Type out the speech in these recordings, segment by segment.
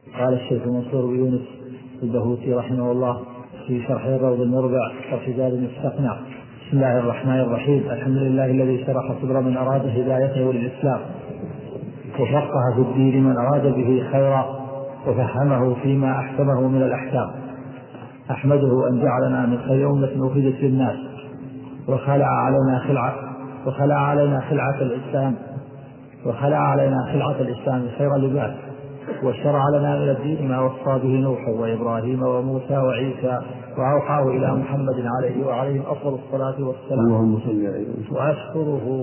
قال الشيخ منصور بن يونس البهوتي رحمه الله في شرح الروض المربع شرح زاد المستقنع: بسم الله الرحمن الرحيم. الحمد لله الذي شرح صدر من أراد هدايته للإسلام، وفقه في الدين من أراد به خيرا، وفهمه فيما أحكمه من الأحكام. أحمده أن جعلنا من خير أمة أخرجت للناس، وخلع علينا خلعة الإسلام خير لباس، وشرع لنا من الدين ما وصى به نوح وإبراهيم وموسى وعيسى، وأوحاه إلى محمد عليه أفضل الصلاة والسلام. وأشكره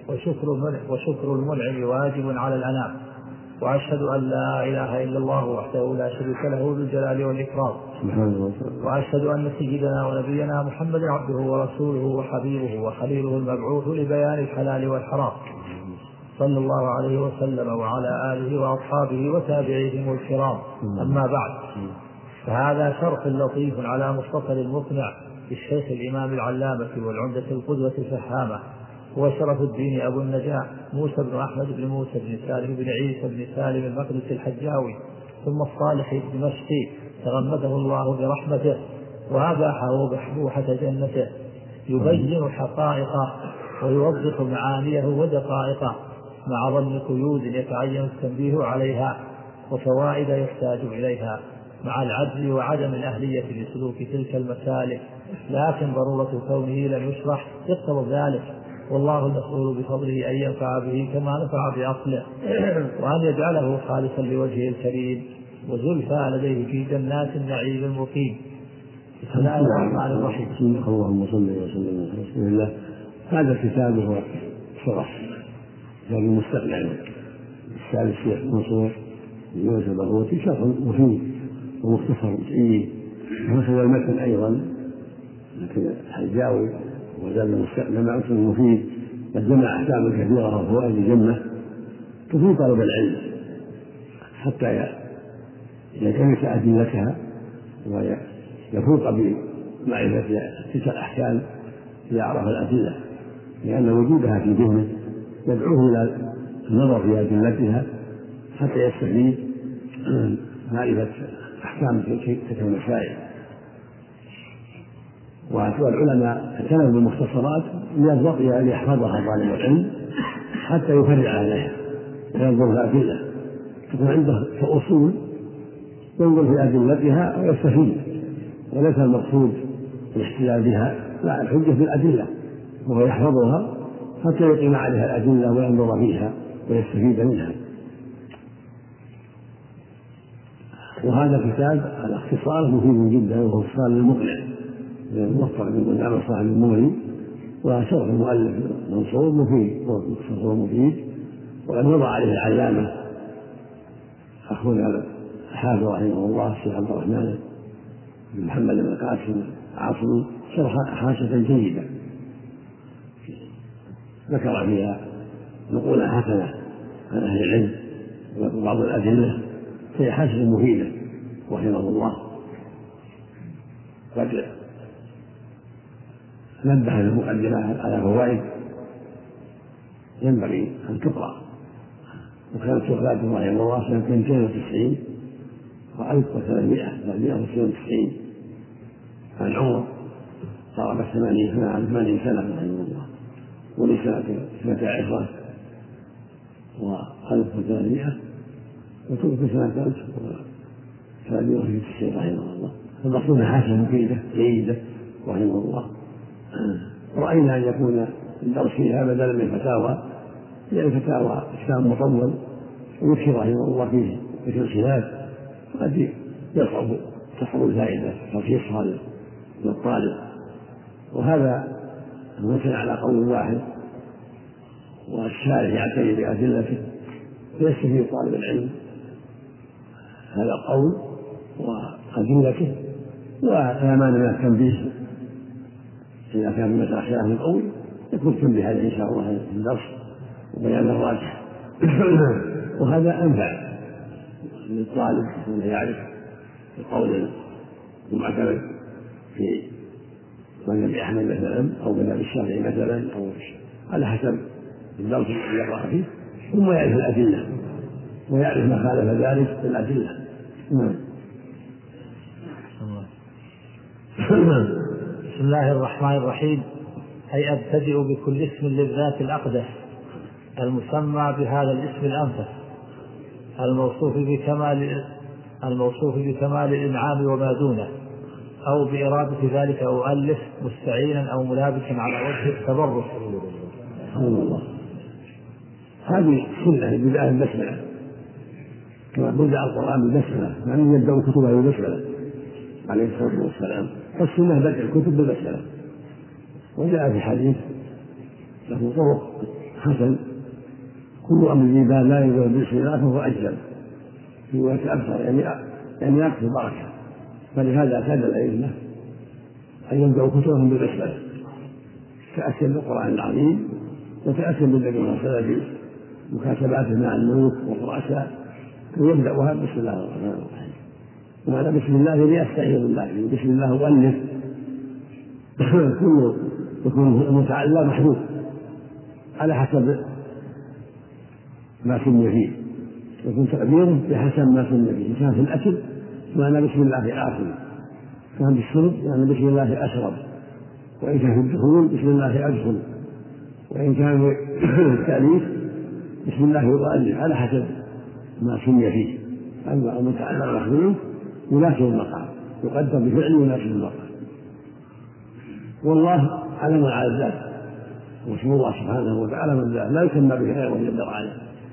وشكر المنعم واجب على الأنام. وأشهد أن لا إله إلا الله وحده لا شريك له ذو الجلال والإكرام. وأشهد أن سيدنا ونبينا محمد عبده ورسوله وحبيبه وخليله المبعوث لبيان الحلال والحرام، صلى الله عليه وسلم وعلى آله وأصحابه وتابعيهم الكرام. أما بعد، فهذا شرح لطيف على مختصر المقنع للشيخ الإمام العلامة والعمدة القدوة الفهامة، هو شرف الدين أبو النجاة موسى بن أحمد بن موسى بن سالم بن عيسى بن سالم المقدسي الحجاوي، ثم الصالح الدمشقي، تغمده الله برحمته وأباحه بحبوحة جنته، يبين حقائقه ويوضح معانيه ودقائقه، مع ظن قيود يتعين التنبيه عليها وفوائد يحتاج إليها، مع العجز وعدم الأهلية لسلوك تلك المسالك، لكن ضرورة كونه لم يشرح يقتضي ذلك، والله المسؤول بفضله أن ينفع به كما نفع بعقله، وأن يجعله خالصا لوجهه الكريم وزلفى لديه في جنات النعيم المقيم. بسم الله الرحمن الرحيم. اللهم صل وسلم على رسول الله. هذا الكتاب هو شرح كتاب المستقنع السادس الشيخ منصور بن يونس البهوتي، شرح مفيد ومختصر جيد، وهكذا المتن أيضا لكن الحجاوي وزاد المستقنع مع مفيد، قد جمع أحكام كثيرة وفوائد جمة تفيد طلب العلم حتى يلتمس أدلتها ويفوق بمعرفة تلك الأحكام إذا عرف الأدلة، لأن وجودها في ذهنه يدعوه إلى النظر في أدلتها حتى يستفيد معرفة أحكام تلك المسائل. والعلماء اعتنوا بالمختصرات ليحفظها طالب العلم حتى يفرع عليها وينظر في أدلة، تكون عنده كأصول ينظر في أدلتها ويستفيد، وليس المقصود الاحتلال بها، لا، الحجة في الأدلة، وهو يحفظها حتى يقيم عليها الأدلة وينظر فيها ويستفيد منها. وهذا الكتاب الاختصار مفيد جدا، وهو اختصار للمقنع موفق من عمل صاحب المغني، وشرح المؤلف منصور مفيد ومختصر مفيد، وقد وضع عليه العلامة أخونا الحافظ رحمه الله الشيخ عبد الرحمن بن محمد بن القاسم عاصم شرح حاشة جيدة ذكر فيها نقولا حسنة عن أهل العلم وبعض الأدلة، فهي حاشة مفيدة رحمه الله. قد نبه المقدمة على فوائد ينبغي أن تقرأ، وكانت وفاته رحمه الله سنة 290 و1392 عن عمر، قارب 80 سنة رحمه الله، ولسنة 12 و1300 وتوفي سنة 1390 رحمه الله. فالمقصود حاشة مفيدة جيدة رحمه الله. رأينا أن يكون الدرس فيها بدلا من فتاوى، لأن فتاوى كتاب مطول ويكثر رحمه الله فيه ذكر الخلاف، قد تصعب الفائدة تلخيصها للطالب، وهذا المتن على قول واحد والشارح يعتني بأدلته فيستفيد طالب العلم هذا القول وأدلته، ولا مانع من التنبيه إذا كان مثل خلاف القول يكون تنبيه عليه إن شاء الله في الدرس وبيان الراجح. وهذا أنفع للطالب أن يعرف القول المعتمد في مذهب أحمد مثلا أو مذهب الشافعي مثلا، أو على حسب الدرس الذي يقرأ فيه، ثم يعرف الأدلة ويعرف ما خالف ذلك في الأدلة بسم الله الرحمن الرحيم. أي أبتدئ بكل اسم للذات الأقدس المسمى بهذا الاسم الأنفس الموصوف بكمال الإنعام وما دونه، أو بإرادة ذلك أؤلف مستعينا أو ملابسا على وجه التبرك. هذه سنة بداية البسملة، كما بدأ القرآن بالبسملة، يعني يبدأ كتبه بالبسملة عليه الصلاة والسلام، فالسنة بدء الكتب بالبسملة. وجاء في حديث له طرق حسن: كل أمر ذي بال لا يبدأ بسم الله فهو أجل في وقت أكثر، يعني أكثر بركة. فلهذا كان الأئمة أن يبدأوا كتبهم بالبسملة تأسيا بالقرآن العظيم وتأسيا بالنبي صلى الله عليه وسلم مكاتباته مع الملوك والرؤساء، ويبدأها بسم الله الرحمن الرحيم. ومعنى بسم الله ليستعيذ بالله، بسم الله أؤلف كله يكون متعلق محدود على حسب ما سمي فيه، يكون تقديره بحسب ما سمي فيه. كان في الأكل معنى بسم الله آكل، كان بالشرب يعني بسم الله أشرب، وإن كان في الدخول بسم الله أدخل، وإن كان في التأليف بسم الله يؤلف على حسب ما سمي فيه. أما المتعلق محدود يناسب المقام، يقدر بفعل يناسب المقام. والله علم على الذات، واسم الله سبحانه وتعالى من ذات لا يسمى به غيره جل وعلا.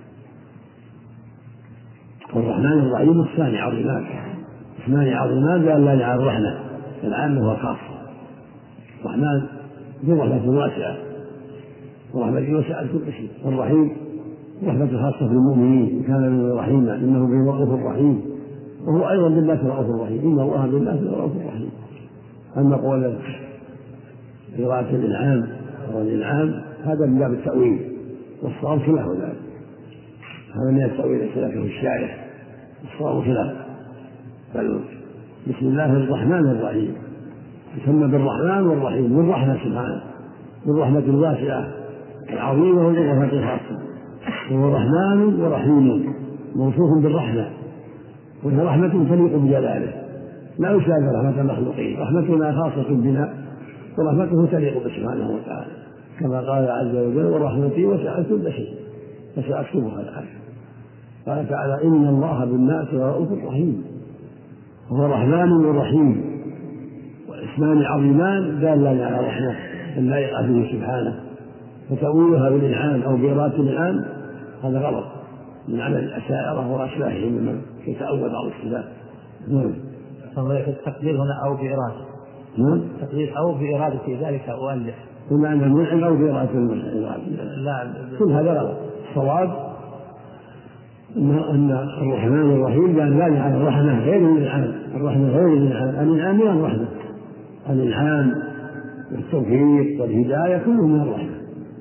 والرحمن الرحيم الثاني عظيمان، اسمان عظيمان دالان على الرحمة العامة والخاصة. الرحمن ذو رحمة واسعة، ورحمته وسعت كل شيء. والرحيم رحمة خاصة بالمؤمنين، كان من رحيما إنه به رؤوف رحيم، وهو أيضا بالناس رؤوف رحيم، إن الله بالناس رؤوف رحيم. أما قول قراءة الإنعام والإنعام هذا من باب التأويل، والصواب خلاف ذلك، هذا من التأويل خلافه الشارع، الصواب خلاف. بل بسم الله الرحمن الرحيم يسمى بالرحمن والرحيم، بالرحمة سبحانه، بالرحمة الواسعة العظيمة والرحمة الخاصة. هو رحمن ورحيم موصوف بالرحمة، وهي رحمة تليق بجلاله، لا يشابه رحمة المخلوقين. رحمتنا خاصة بنا ورحمته تليق سبحانه وتعالى، كما قال عز وجل: ورحمتي وسعت كل شيء فسأكتبها الآن. قال تعالى: إن الله بالناس رؤوف رحيم. وهو رحمن ورحيم، واسمان عظيمان دالان على رحمة اللائقة به سبحانه، فتأويلها بالإنعام أو بإرادة الإنعام هذا غلط من عمل الأشاعرة وأشباههم ممن يتأول بعض الصفات. التقدير هنا أو بإرادة، تقدير أو بإرادة ذلك أؤلف، بمعنى المنعم أو بإرادة لا كل هذا غلط. الصواب أن الرحمن الرحيم دال على الرحمة غير الإنعام، الرحمة غير الإنعام، الإنعام من الرحمة، الإنعام والتوفيق والهداية كله من الرحمة.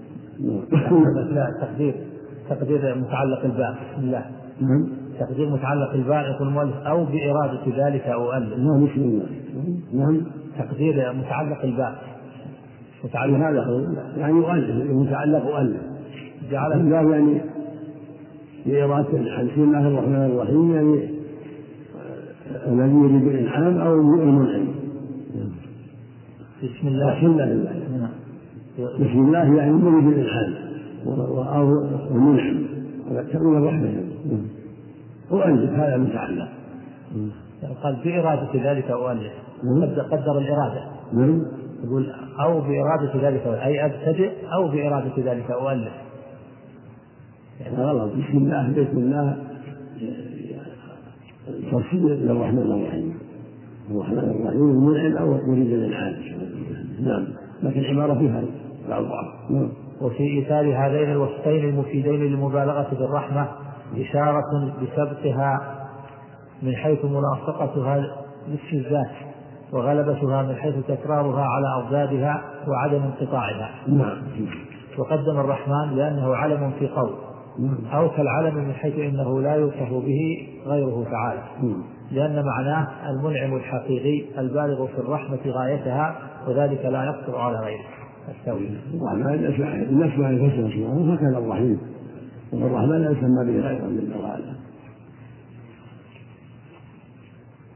لا تقدير متعلق الباء بسم الله، تقدير متعلق الباء يقول المؤلف أو بإرادة ذلك أؤلف. نعم بسم الله. نعم تقدير متعلق الباء متعلق هذا يعني يؤلف، متعلق أؤلف جعل الله يعني بإرادة عن بسم الله الرحمن الرحيم، يعني الذي يريد الإنعام أو المنعم. بسم الله بسم الله يعني يريد الإنعام أو المنعم، هذا تأويل الرحمة. أؤلف هذا متعلق، قال بإرادة ذلك أؤلف، قدر الإرادة، يقول أو بإرادة ذلك أي أبتدئ أو بإرادة ذلك أؤلف. غلط. بسم الله ترشيد إلى الرحمن الرحيم، الرحمن الرحيم المنعم أو يريد الإنعام. نعم، لكن العبارة فيها بعض. وفي إيثار هذين الوصفين المفيدين للمبالغة بالرحمة إشارة بسبقها من حيث ملاصقتها لاسم الذات، وغلبتها من حيث تكرارها على أضدادها وعدم انقطاعها. وقدم الرحمن لأنه علم في قول، أو كالعلم من حيث إنه لا يوصف به غيره تعالى، لأن معناه المنعم الحقيقي البالغ في الرحمة غايتها، وذلك لا يقصر على غيره. الناس ما يفسر سبحانه فكان الرحيم، والرحمن لا يسمى به غيره جل وعلا.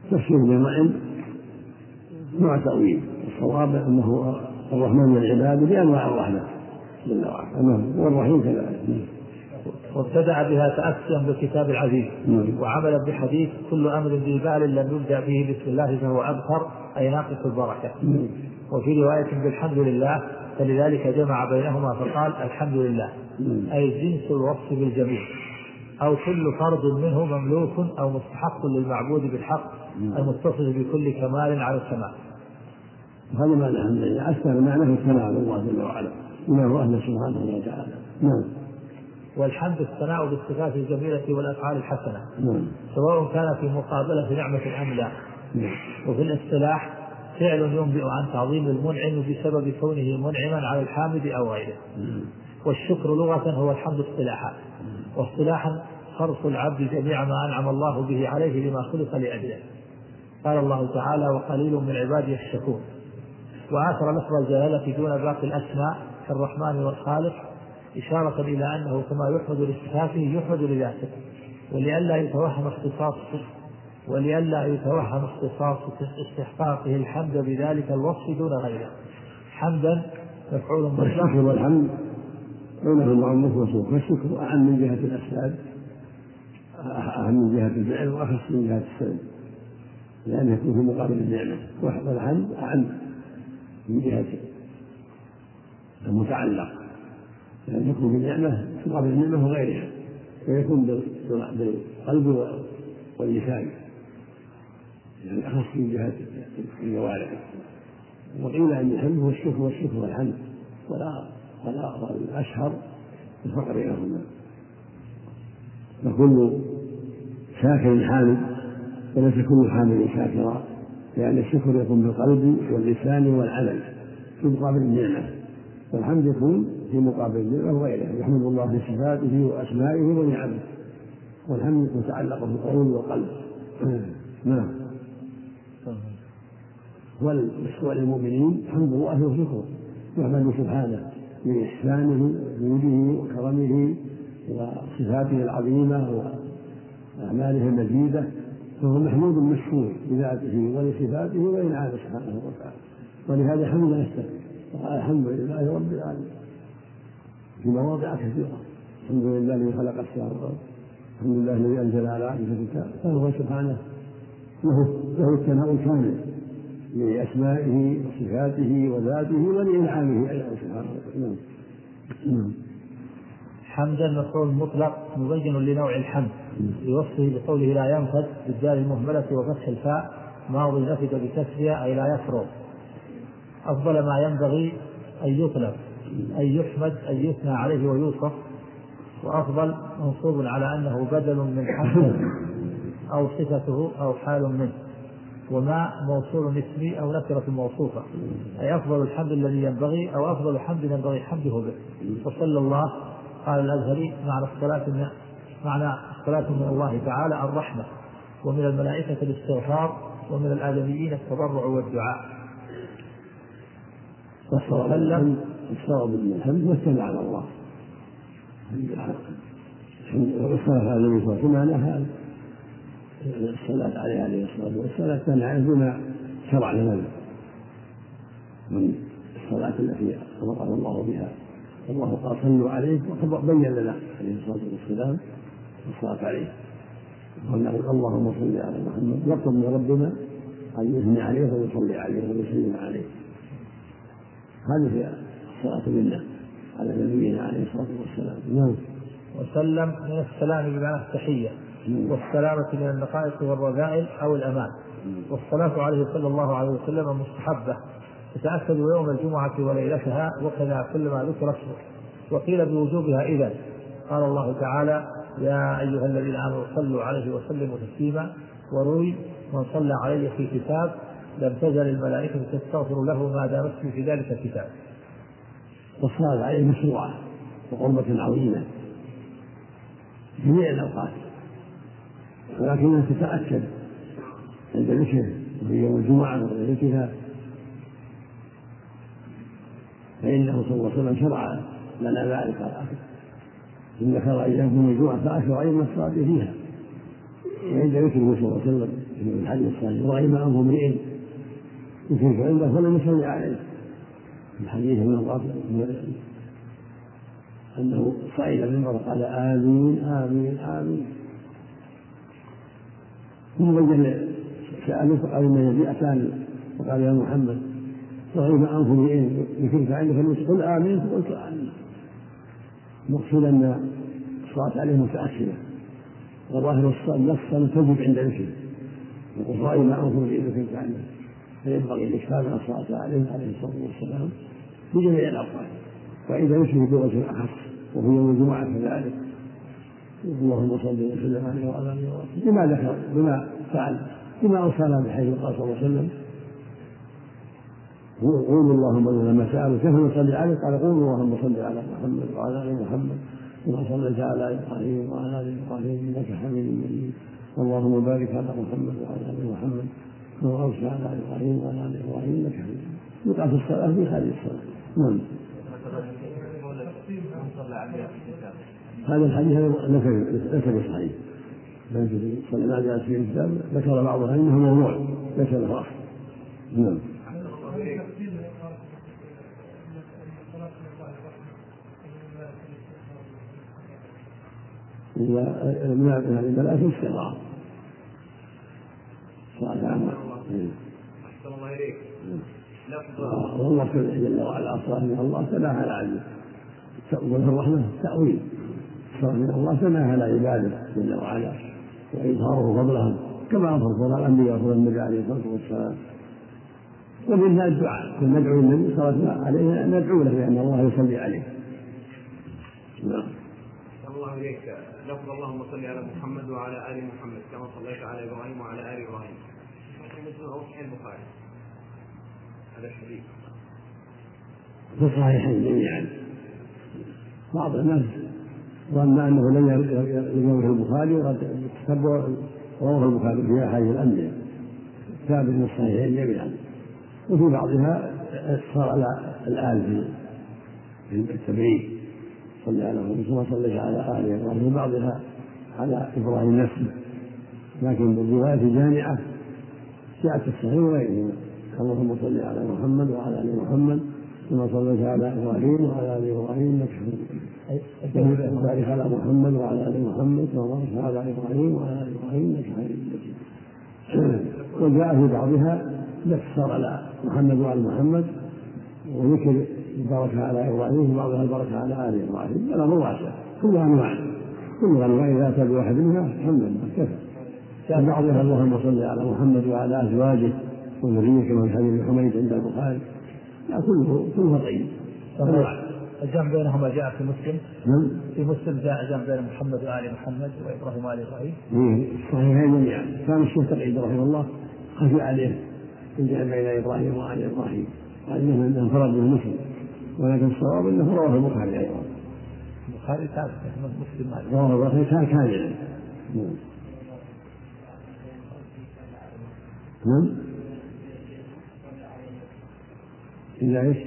تفسير بمعنى نوع تأويل. الصواب أنه الرحمن من عباده بأنواع الرحمة جل وعلا، والرحيم كذلك. وابتدأ بها تأسيا بالكتاب العزيز وعملا بحديث كل أمر ذي بال لم يبدأ به بسم الله فهو أبتر أي ناقص البركة. وفي رواية بالحمد لله، فلذلك جمع بينهما فقال الحمد لله أي جنس الوصف بالجميل، أو كل فرد منه مملوك أو مستحق للمعبود بالحق المتصف بكل كمال على السماء. هذا معنى الحمد لله، أكثر معناه الثناء على الله جل وعلا إنه أهل سبحانه وتعالى. والحمد الثناء بالصفات الجميلة والأفعال الحسنة سواء كان في مقابلة نعمة أم لا. وفي الاصطلاح فعل ينبئ عن تعظيم المنعم بسبب كونه منعما على الحامد أو غيره. والشكر لغة هو الحمد اصطلاحا، واصطلاحا خرص العبد جميع ما أنعم الله به عليه لما خلق لأجله. قال الله تعالى وقليل من عبادي الشكور. وآخر لفظ الجلالة دون باقي الأسماء كالرحمن والخالق إشارة إلى أنه كما يحمد لصفاته يحمد لذاته، ولئلا يتوهم اختصاص استحقاقه الحمد بذلك الوصف دون غيره. حمدا مفعول مطلق. والشكر والحمد بينهما مفصول، فالشكر أعم من جهة الأسباب، أعم من جهة الفعل، وأخص من جهة السبب، لأنه يكون في مقابل النعمة. والحمد أعم من جهة المتعلق، لأن يكون بالنعمة مقابل النعمة وغيرها، ويكون بالقلب واللسان، يعني أخص من جهة الجوارح. وقيل أن الحمد هو الشكر والشكر والحمد، والأشهر الفرق بينهما. فكل شاكر حامد وليس كل حامد شاكرا، لأن الشكر يكون بالقلب واللسان والعمل في مقابل النعمة، والحمد يكون في مقابل النعمة وغيرها، يحمد الله بصفاته وأسمائه ونعمه، والحمد متعلق بالقول والقلب. وللمؤمنين حمد الله وشكره، يحمد سبحانه بإحسانه وجوده وكرمه وصفاته العظيمة وأعماله المجيدة، فهو محمود مشكور بذاته ولصفاته وإنعامه سبحانه وتعالى. ولهذا حمد نفسه وقال الحمد لله رب العالمين في مواضع كثيرة. الحمد لله الذي خلق السماوات والأرض، الحمد لله الذي أنزل على عبده الكتاب، فهو سبحانه له الثناء الكامل لأسمائه وصفاته وذاته ولإنعامه أيضا سبحانه وتعالى. حمدا مفعول مطلق مبين لنوع الحمد بوصفه بقوله لا ينفد بالدال المهملة وفتح الفاء ماضي نفد بكسرها أي لا يفرغ. أفضل ما ينبغي أن يطلب أن يحمد أن يثنى عليه ويوصف. وأفضل منصوب على أنه بدل من حمد أو صفته أو حال منه. وما موصول اسمي أو نكرة موصوفة، أي أفضل الحمد الذي ينبغي أو أفضل حمد ينبغي حمده به. وصلى الله قال الأزهري معنى الصلاة من الله تعالى الرحمة، ومن الملائكة الاستغفار، ومن الآدميين التضرع والدعاء. وسلم الحمد والثناء على الله. والصلاة على النبي صلى الله عليه وسلم معناها الصلاة عليه الصلاة والسلام كان عليه بما شرع لنا من الصلاة التي أمرنا الله بها. الله قال صلوا عليه وبين لنا عليه الصلاة والسلام الصلاة عليه، ونقول اللهم صل على محمد، نطلب من ربنا أن يثني عليه ويصلي عليه ويسلم عليه. هذه هي الصلاة منا على نبينا عليه الصلاة والسلام. وسلم من السلام بمعنى التحية، والسلامة من النقائص والرذائل أو الأمان. والصلاة عليه صلى الله عليه وسلم مستحبة تتأكد يوم الجمعة وليلتها، وكذا كل ما ذكر اسمه. وقيل بوجوبها إذن قال الله تعالى يا أيها الذين آمنوا صلوا عليه وسلموا تسليما. وروي من صلى عليه في كتاب لم تزل الملائكة تستغفر له ما دام اسمه في ذلك الكتاب. والصلاة عليه مشروعة وقربة عظيمة في جميع الأوقات، ولكنها تتأكد عند ذكره وفي يوم الجمعة وليلتها، فإنه صلى الله عليه وسلم شرع لنا ذلك. إن ذكر أيام الجمعة فأشرع أيضا الصلاة فيها، وعند ذكره صلى الله عليه وسلم في الحديث الصحيح رغم أنف امرئ يكرك عنده فلم يصلي عليه. الحديث من الرافع أنه صعد منه وقال آمين آمين آمين. ثم بين سأله فقال إن النبي أتاني فقال يا محمد رغم أنف امرئ يكرك عنده فلم قل آمين فقلت آمين. المقصود أن الصلاة عليه متأكدة وظاهر النص تجب عند ذكره وقل رغم أنف امرئ يكرك عنده فينبغي الإكثار من الصلاة عليه الصلاة والسلام في جميع الأوقات. وإذا يشبه بوجه أخص وفي يوم الجمعة كذلك اللهم صل وسلم عليه وعلى آله وصحبه بما ذكر بما فعل بما أوصانا بحيث قال صلى الله عليه وسلم قولوا اللهم لما سألوا كيف نصلي عليه قال قولوا اللهم صل على محمد وعلى آل محمد كما صليت على إبراهيم وعلى آل إبراهيم إنك حميد مجيد اللهم بارك على محمد وعلى آل محمد كما باركت على إبراهيم وعلى آل إبراهيم إنك حميد مجيد. يقع في الصلاة في هذه الصلاة. نعم. هذا الحديث ليس بصحيح لكن صلى الله عليه وسلم في الكتاب ذكر بعضها انه موضوع ليس له اصل. نعم. إذا لا في استغراب صلاة عامة. أحسن الله إليك. والله جل وعلا أصلا من الله تناهى عن الرحمة تأويل صار من الله تناهى على عباده جل وعلا وإظهاره فضلهم كما أفضل الأنبياء وفضل النبي عليه الصلاة والسلام. ومنها الدعاء ندعو النبي صلى الله عليه ندعو له لأن الله يصلي عليه. نعم. الله إليك لفظ اللهم صل على محمد وعلى آل محمد كما صليت على إبراهيم وعلى آل إبراهيم مثل صحيح البخاري هذا الحديث في الصحيحين جميعا. بعض الناس ظن أنه لم يروه البخاري وقد رواه البخاري في أحاديث الأنبياء ثابت من الصحيحين جميعا. وفي بعضها صار على الآل في التبعيد صلى على محمد ثم صلى على آل إبراهيم وبعضها على إبراهيم نفسه لكن بالرواية جامعة جاءت في الصحيح وغيرهما اللهم صل على محمد وعلى آل محمد كما صليت على إبراهيم وعلى آل إبراهيم إنك حميد مجيد وبارك على محمد وعلى آل محمد كما باركت على إبراهيم وعلى آل إبراهيم إنك حميد مجيد. وجاء في بعضها يقتصر على محمد وعلى محمد وذكر البركة على إبراهيم وبعضها البركة على آل إبراهيم الأمر واسع كلها أنواع إذا أتى بواحد منها الحمد لله كفى. جاء بعضها اللهم صل على محمد وعلى أزواجه وذريته كما في حديث حميد عند البخاري كلها طيب. الجمع بينهما جاء في مسلم. في مسلم جاء الجمع بين محمد وآل محمد وإبراهيم وآل إبراهيم. الصحيحين جميعا. كان الشيخ تقي رحمه الله خفي عليه الجمع بين إبراهيم وآل إبراهيم وأنه انفرد به مسلم ولكن الصواب أنه رواه البخاري أيضا. البخاري ثابت مسلم رواه البخاري كاملا. نعم. إذا إيش؟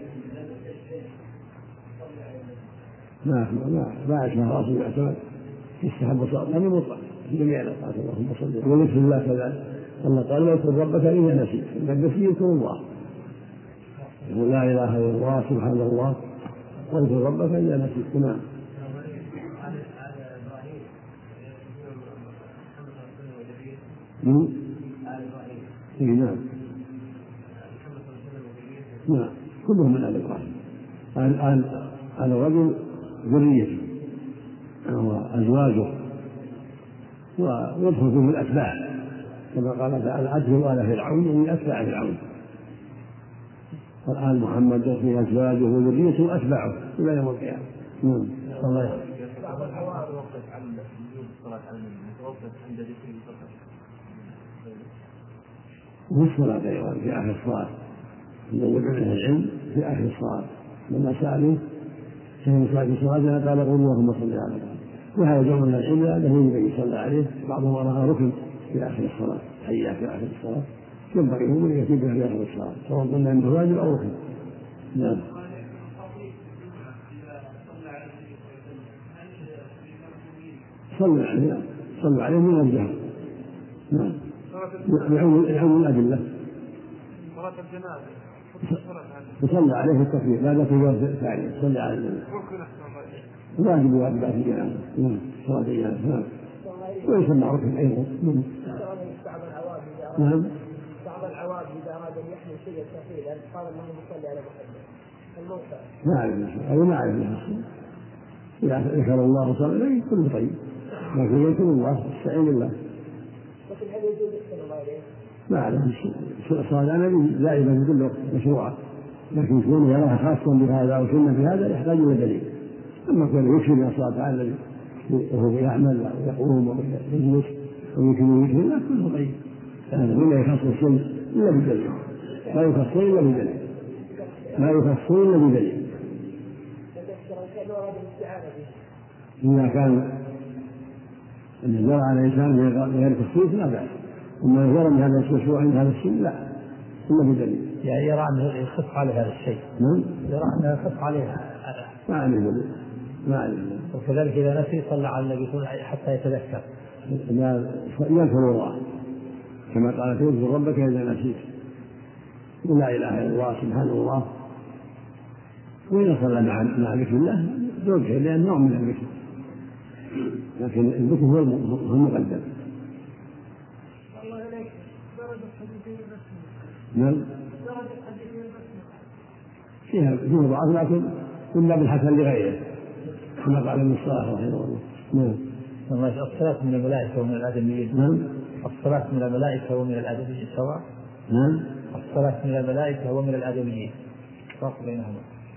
ما أشبه أصل الاعتماد يستحب الصلاة هذا مطلق في جميع الأوقات اللهم صل وذكر الله كذلك. الله قال واذكر ربك إذا نسيت النسي يذكر الله يقول لا إله إلا الله سبحان الله واذكر ربك إذا نسيت. نعم. نعم نعم كلهم من آل إبراهيم. آل الرجل ذريته وأزواجه ويدخل فيه الأتباع كما قال تعالى أدخلوا آل فرعون ومن أتباع فرعون. والآل محمد فيه أزواجه وذريته وأتباعه إلى يوم القيامة. نعم. الله والصلاة أيضا في آخر الصلاة يقول عنه العلم في آخر الصلاة لما سألوا كيف صلاة الصلاة قال قل اللهم صل على محمد. وهذا جمع من العلم أنه يجب أن يصلى عليه بعضهم رأى ركن في آخر الصلاة حيا في آخر الصلاة ينبغي له أن يكتب في آخر الصلاة سواء قلنا أنه واجب أو ركن. نعم. صلوا عليه من الجهر نعم يعم الأدلة. صلاة الجنازة يصلى عليه التكبير لا تكبير ثاني يصلي على النبي واجب واجبات الجنازة. نعم صلاة الجنازة. نعم ويسمى ركن أيضا. نعم بعض العوام إذا أراد أن يحمل شيئا ثقيلا قال اللهم صل على محمد الموتى. ما أعرف إذا ذكر الله صلى الله عليه كله طيب، لكن يذكر الله استعين بالله. لكن هل يجوز أحسن الله إليه؟ ما أعرف الصلاة على النبي دائما في كل مشروعة، لكن كونه يراها خاصة بهذا أو سنة بهذا يحتاج إلى دليل. أما كونه يكفي من الصلاة على النبي وهو يعمل ويقوم ويجلس ويمكن يجهل لا كله طيب. هنا يخص السن إلا بدليل، لا يخص إلا بدليل، لا يخص إلا بدليل. إذا كان أن يدور على إنسان غير تخصيص لا بأس، أما يرى أن هذا المشروع عند هذا السن لا إلا بدليل. يعني يرى أنه يخف على هذا الشيء. نعم يرى أنه يخف عليه. ما عليه دليل. ما عليه. وكذلك إذا نسي صلى على النبي حتى يتذكر. يذكر الله كما قال تذكر ربك إذا نسيت ولا إله إلا الله سبحان الله، وإذا صلى مع ذكر الله ذكر لأن نوع من الذكر، لكن الذكر هو المقدم. نعم فيها ضعف لكن إلا بالحسن لغيره كما قال ابن الصلاح رحمه الله. نعم الصلاة من الملائكة ومن الآدميين. نعم الصلاة من الملائكة ومن الآدميين سواء. نعم الصلاة من الملائكة ومن الآدميين فرق بينهما.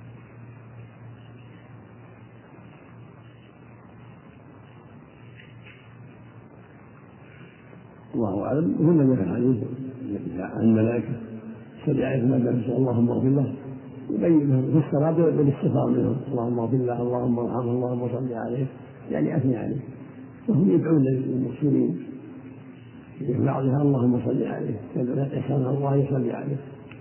الله أعلم. هنا من الحديث عن الملائكة صلى عليه وسلم اللهم اغفر له يبين لهم في الصلاة بالاستغفار منهم اللهم اغفر له اللهم ارحمه اللهم صل عليه، يعني أثني عليه، وهم يدعون للمسلمين في بعضها اللهم صل عليه يسأل الله يصلي عليه.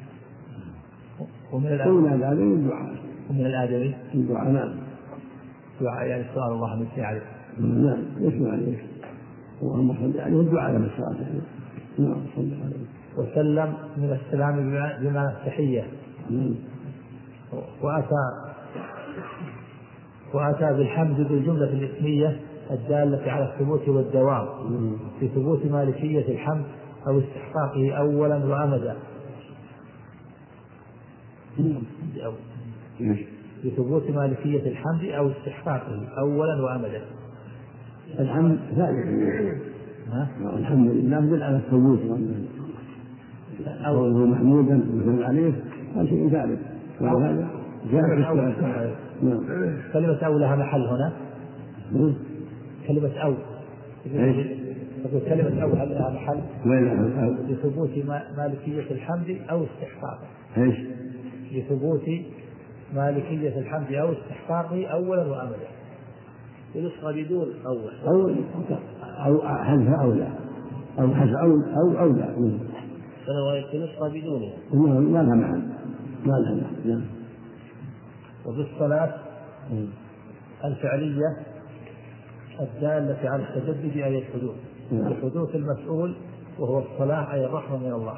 ومن الآدمي الدعاء. ومن الآدمي الدعاء. نعم دعاء يعني سؤال الله أن يثني عليه. نعم يثني عليه اللهم صل عليه والدعاء من الصلاة عليه. نعم صل عليه. وسلم من السلام بمعنى التحية. وأتى بالحمد بالجملة الاسمية الدالة على الثبوت والدوام في ثبوت مالكية الحمد أو استحقاقه أولا وأمدا. في ثبوت مالكية الحمد أو استحقاقه أولا وأمدا. الحمد ثابت. الحمد لله دل على الثبوت قوله محمودا مثل عليه هذا شيء ثابت، وهذا جاء كلمة أو لها محل هنا. كلمة أو كلمة أو هل لها محل لثبوت مالكية الحمد أو استحقاقه. لثبوت مالكية الحمد أو استحقاقه أولا وأمدا. ينسخ بدون أول أو حذف أولى أو حذف أولى ينسخ بدونه ما لها معنى ما لها معنى. وبالصلاة الفعلية الدالة على التجدد أي الحدوث لحدوث المسؤول وهو الصلاة أي الرحمة من الله.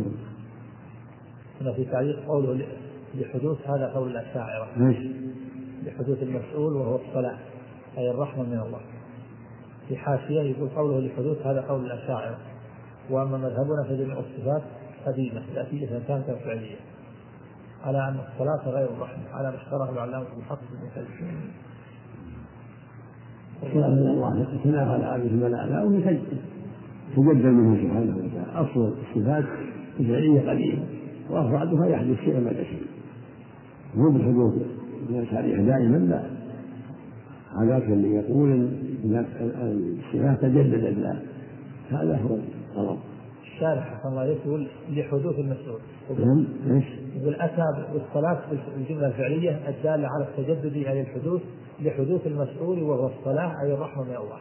هنا في تعليق قوله لحدوث هذا قول الأشاعرة لحدوث المسؤول وهو الصلاة أي الرحمة من الله. في حاشية يقول قوله لحدوث هذا قول الأشاعرة. وأما مذهبنا فجميع الصفات قديمة ذاتية كانت فعلية على أن الصلاة غير الرحمة على ما اشتراه العلامة بالحق بن خليل. الله ثناء على عبده الملائكة ويتجدد منه سبحانه وتعالى. أصل الصفات الفعلية قديمة وأفرادها يحدث شيئا بعد شيء مو بالحدوث من تاريخ دائما لا. هذاك اللي يقول ان الصفات تجددت لا هذا هو غلط. الشارح حسن الله يقول لحدوث المسؤول. يقول أتى بالصلاة بالجملة الفعلية الدالة على التجدد أي الحدوث لحدوث المسؤول وهو الصلاة أي الرحمة من الله.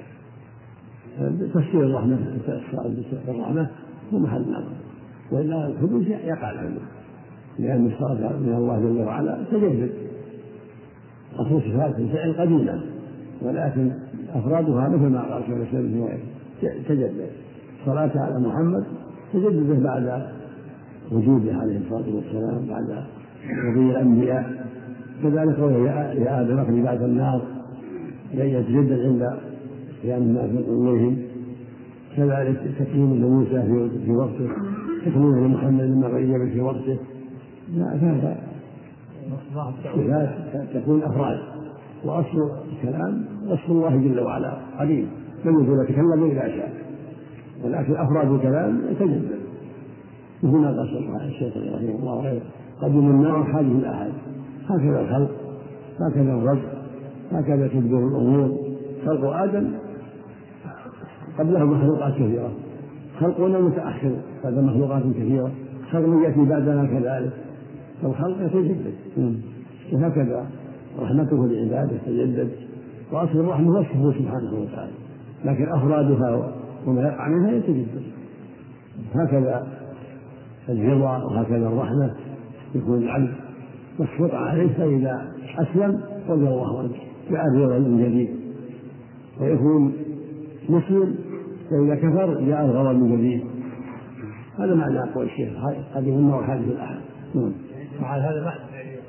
تفسير الرحمة الرحمة هو محل نظر، وإلا الحدوث يقع عنه لأن الصلاة من الله جل وعلا تجدد. أصل صفات الفعل قديمة ولكن أفرادها مثل ما قال صلى الله عليه وسلم تجدد الصلاة على محمد تجدده بعد وجوده عليه الصلاة والسلام، بعد وضي الأنبياء. كذلك يا آل بكر بعد النار يتجدد عند قيام الناس من قبورهم. كذلك تكريم لموسى في وقته، تكريم لمحمد لما غيب في وقته. هذا صفات تكون أفراد، وأصل الكلام وصف الله جل وعلا قديم لم يكن يتكلم إلا شاء، ولكن أفراد الكلام يتجدد. هنا قصر الشيخ رحمه الله غيره قديم النار حادث الآحاد. هكذا الخلق، هكذا الرزق، هكذا تدبير الأمور. خلق آدم قبله مخلوقات كثيرة، خلقنا متأخر بعد مخلوقات كثيرة، خلق من يأتي بعدنا كذلك، فالخلق يتجدد. وهكذا رحمته لعباده تجدد، وأصل الرحمة وصفه سبحانه وتعالى، لكن أفرادها وما يقع منها يتجدد. هكذا الرضا وهكذا الرحمة، يكون العبد مشفوق عليه فإذا أسلم رضي الله عنه جاء الرضا من جديد، ويكون مسلم فإذا كفر جاء الغضب من جديد. هذا معنى أقوى الشيخ قديم النار حادث الأحد. مع هذا معنى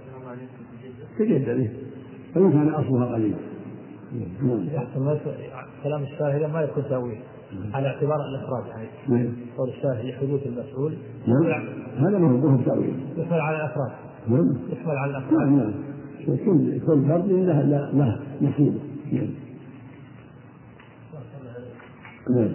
تجدد فإن كان أصلها قليل. كلام الشاهد ما يكون تأويل على اعتبار الإفراد، يعني قول الشاهد لحدوث المسؤول هذا ما هو تأويل، يحمل على الأفراد، يحمل على الأفراد. نعم، كل فرد له نصيبه. نعم.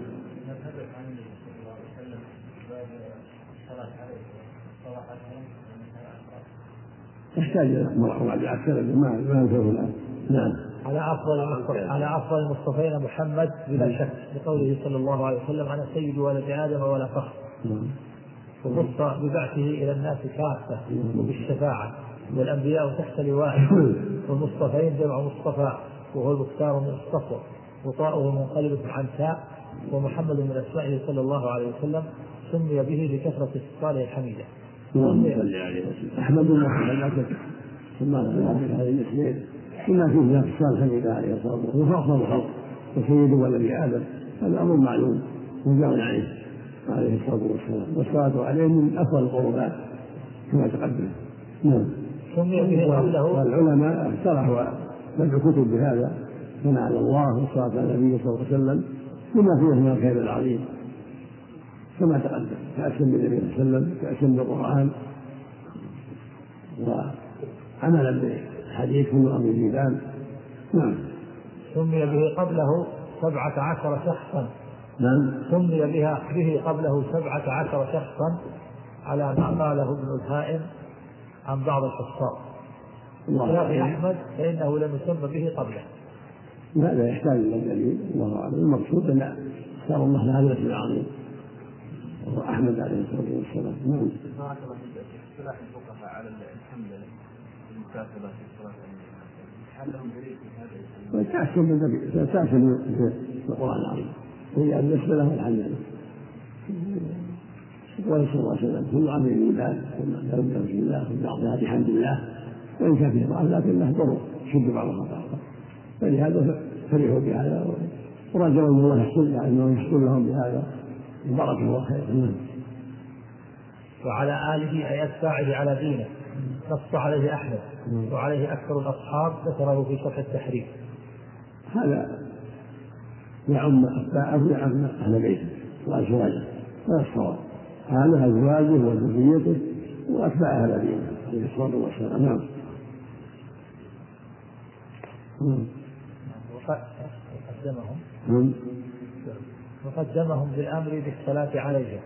يحتاج إلى مراجعة أكثر ما نذكره الآن. نعم. على أفضل المصطفين محمد بلا شك، بقوله صلى الله عليه وسلم: أنا سيد ولد آدم ولا فخر. وخص ببعثه إلى الناس كافة وبالشفاعة، والأنبياء تحت لوائه، والمصطفين جمع مصطفى وهو المختار من الصفوة، وطاؤه منقلبة عن تاء، ومحمد من أسمائه صلى الله عليه وسلم سمي به لكثرة اتصاله الحميدة. أحمد الله ثم هذه الاسمين بما فيه ذات الصالح حميدة عليه الصلاة والسلام، وهو أفضل الخلق وسيد ولد آدم، هذا أمر معلوم وجاء عليه الصلاة والسلام، والصلاة عليه من أفضل القربات كما تقدم. نعم. سمي به قبله، والعلماء اقترحوا بدء كتب بهذا ثناء على الله والصلاة على النبي صلى الله عليه وسلم بما فيه من الخير العظيم كما تقدم، كأسم بالنبي صلى الله عليه وسلم، كأسم بالقرآن، وعملا بحديث كل أمر الجبال. نعم. سمي به قبله 17 شخصا. نعم. سمي به قبله 17 شخصا على ما قاله ابن الهائم عن بعض الحفاظ. وفي أحمد فإنه لم يسمى به قبله. هذا يحتاج إلى دليل، الله أعلم. المقصود أن اختار الله لهذا الاسم العظيم وهو أحمد عليه الصلاة والسلام. نعم. اصطلاح الفقهاء على الحمد لله المكاتبة في الصلاة، هل لهم دليل في هذا؟ تأسم بالقرآن العظيم هي بالنسبة له الحمد لله. وصلى الله عليه وسلم كل عمل لله ثم تبدأ بسم الله ثم بعضها بحمد الله، وإن كان فيه ضعف لكن له ضرر شد بعض الخطأ، فلهذا فرحوا بهذا ورجوا من الله السنة أنه يحصل لهم بهذا البركة والخير. وعلى آله أي أتباعه على دينه نص عليه أحمد، وعليه أكثر الأصحاب ذكره في شرح التحرير. هذا يعم أتباعه ويعم أهل بيته وأزواجه، هذا الصواب. هذا أزواجه وذريته وأتباع أهل دينه عليه الصلاة والسلام. نعم. وقدمهم بالأمر بالصلاة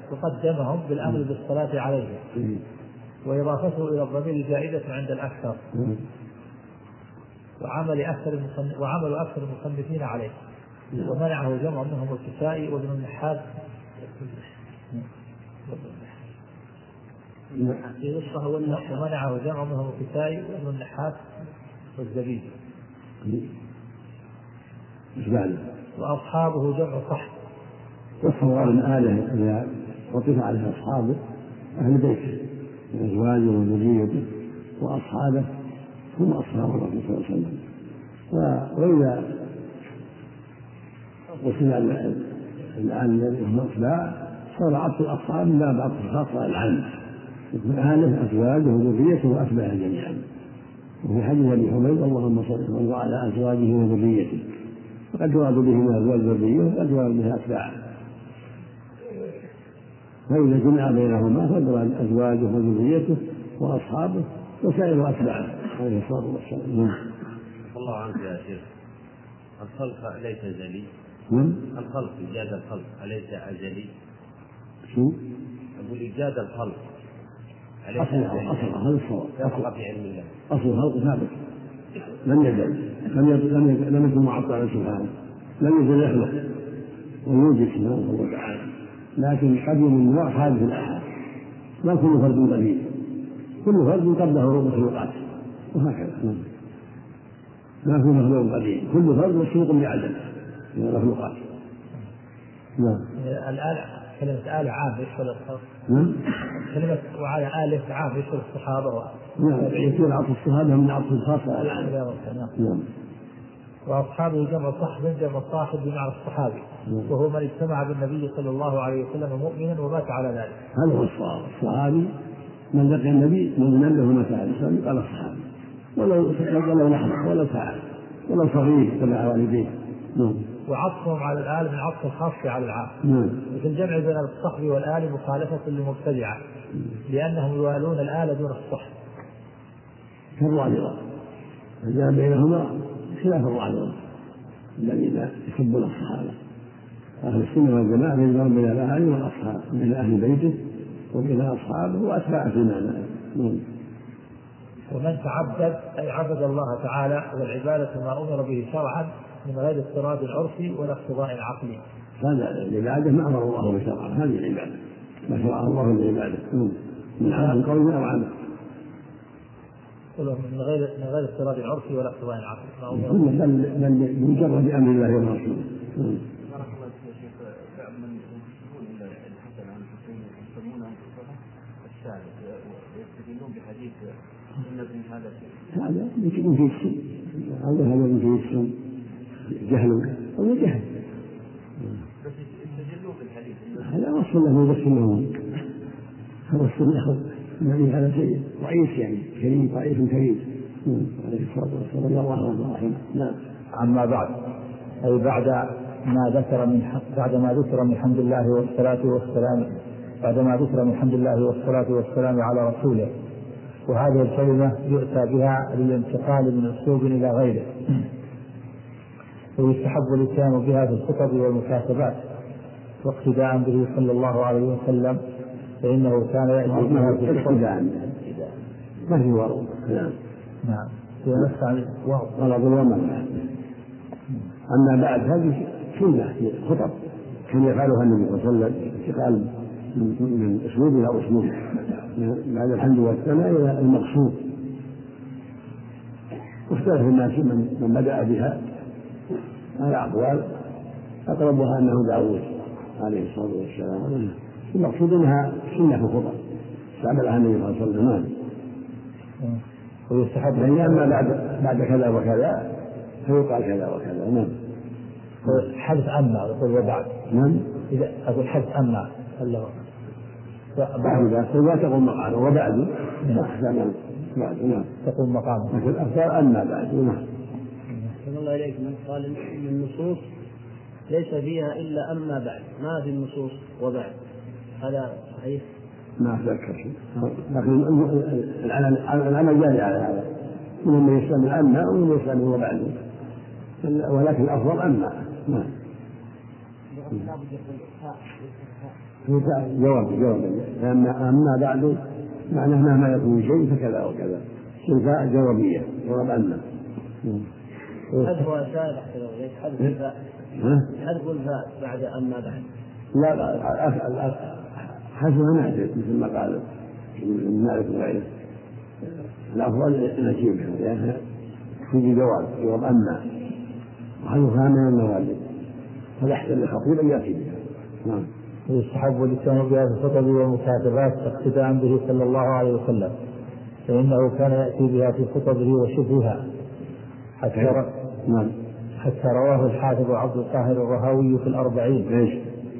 عليه، وإضافته إلى الضمير جائزة عند الأكثر، وعمل أكثر المصنفين عليه، ومنعه جمع منهم الكسائي وابن النحاس. ومنعه جمع منهم الكسائي وابن النحاس والزبيدي، وأصحابه جمع صحب. والصواب من آله إذا وقف عليه أصحابه أهل بيته من أزواجه وذريته وأصحابه هم أصحاب الرسول صلى الله عليه وسلم. وإذا وصل الآن الذي هم أتباع صار عطف الأصحاب من باب عطف الخاصة العام، يكون أهله أزواجه وذريته وأتباعه جميعا. وفي حديث أبي حميد اللهم صل وسلم على أزواجه وذريته، فقد يراد به من أزواج ذريته وقد يراد به أتباعه، فإذا جمع بينهما فضل أزواجه وذريته وأصحابه وسائر أتباعه عليه الصلاة والسلام. الله عنك يا شيخ، الخلق أليس أزلي؟ الخلق إيجاد الخلق أليس أزلي؟ شو؟ أقول إيجاد الخلق أليس أصل يبقى في علم الله. أصل الخلق ثابت لم يزل، لم يكن معطلا سبحانه، لم يزل يخلق ويوجد سبحانه وتعالى، لكن قد يكون النوع حادث الآحاد، ما كل فرد قديم، كل فرد قد له مخلوقات وهكذا، ما في مخلوق قديم، كل فرد مسبوق بعدد من المخلوقات. نعم. الآلة كلمة آلة عام يشمل الخلق. نعم. كلمة وعلى آلة عام يشمل الصحابة. نعم. يصير عطف الصحابة من عطف الخاصة العام. نعم. وأصحابه جمع صحب، جمع صاحب بمعنى الصحابي، وهو من اجتمع بالنبي صلى الله عليه وسلم مؤمنا ومات على ذلك. هذا هو الصواب. الصحابي من لقي النبي مؤمنا له ومات على الإسلام قال الصحابي، ولو لحظة ولو ساعة ولو صغير تبع والديه. وعطفهم على الآل من عطف الخاص على العام. وفي الجمع بين الصحب والآل مخالفة للمبتدعة، لأنهم يوالون الآل دون الصحب كالرافضة، فجاء بينهما خلاف الرافضة الذين يحبون الصحابة. أهل السنة والجماعة يجمعون بين الأهل والأصحاب، بين أهل بيته وبين أصحابه وأتباعه في معنى. ومن تعبد أي عبد الله تعالى، والعبادة ما أمر به شرعا من غير اضطراد عرفي ولا اقتضاء عقلي. هذا العبادة ما أمر الله بشرعا، هذه العبادة ما شرع الله للعبادة من عمل قول أو عمل، من غير اضطراد عرفي ولا اقتضاء عقلي، بل بمجرد أمر الله ورسوله. هذا يمكن فيه السن، هذا يمكن فيه السن جهل أو جهل، هذا وصف له بس لهم، هذا السن يأخذ النبي هذا شيء رئيس يعني كريم، رئيس كريم عليه الصلاة والسلام الله رحمه. نعم. أما بعد، أي بعد ما ذكر من حمد الله والصلاة والسلام، بعدما ذكر من حمد الله والصلاة والسلام على رسوله، وهذه الكلمة يؤتى بها للانتقال من أسلوب إلى غيره، ويستحب الاتيان بها في الخطب والمكاتبات واقتداء به صلى الله عليه وسلم، فإنه كان يأتي بها في الخطب. ما في ورد. نعم. غلط الومن. أما بعد هذه سنة في الخطب كان يفعلها النبي صلى الله عليه وسلم، انتقال من أسلوب إلى أسلوب، بعد الحمد والثناء إلى المقصود. واختلف الناس من بدأ بها على أقوال، أقربها أنه داود عليه الصلاة والسلام، المقصود أنها سنة في الخطب استعملها النبي صلى الله عليه وسلم. ويستحب أن أما بعد كذا وكذا فيقال كذا وكذا. نعم. حدث أما يقول وبعد. نعم. إذا أقول حدث أما الله بعد تقول مقامه وبعد نعم تقول مقامه، لكن الأفضل أما بعد. نعم. الله إليك من قال من النصوص ليس فيها إلا أما بعد، ما في النصوص وبعد، هذا صحيح؟ ما أتذكر شيء، لكن العمل جاري على هذا، من يسلم أما ومن يسلم وبعد، ولكن الأفضل أما. نعم. جواب أما بعد معناه مهما يكون شيء فكذا وكذا، الفاء جوابية، جواب أما. حذف الفاء حذف الفاء بعد أما بعد. لا حذفها نادر مثل ما قال مالك وغيره، الأفضل نجيبها لأنها تجي جواب أما، وحذفها من النوازل فلا يحتمل الخطيب أن يأتي بها. نعم. ويستحب الاتيان بها في الخطب والمكاتبات اقتداء به صلى الله عليه وسلم، فإنه كان يأتي بها في خطبه وشبهها حتى رواه الحافظ عبد القاهر الرهاوي في 40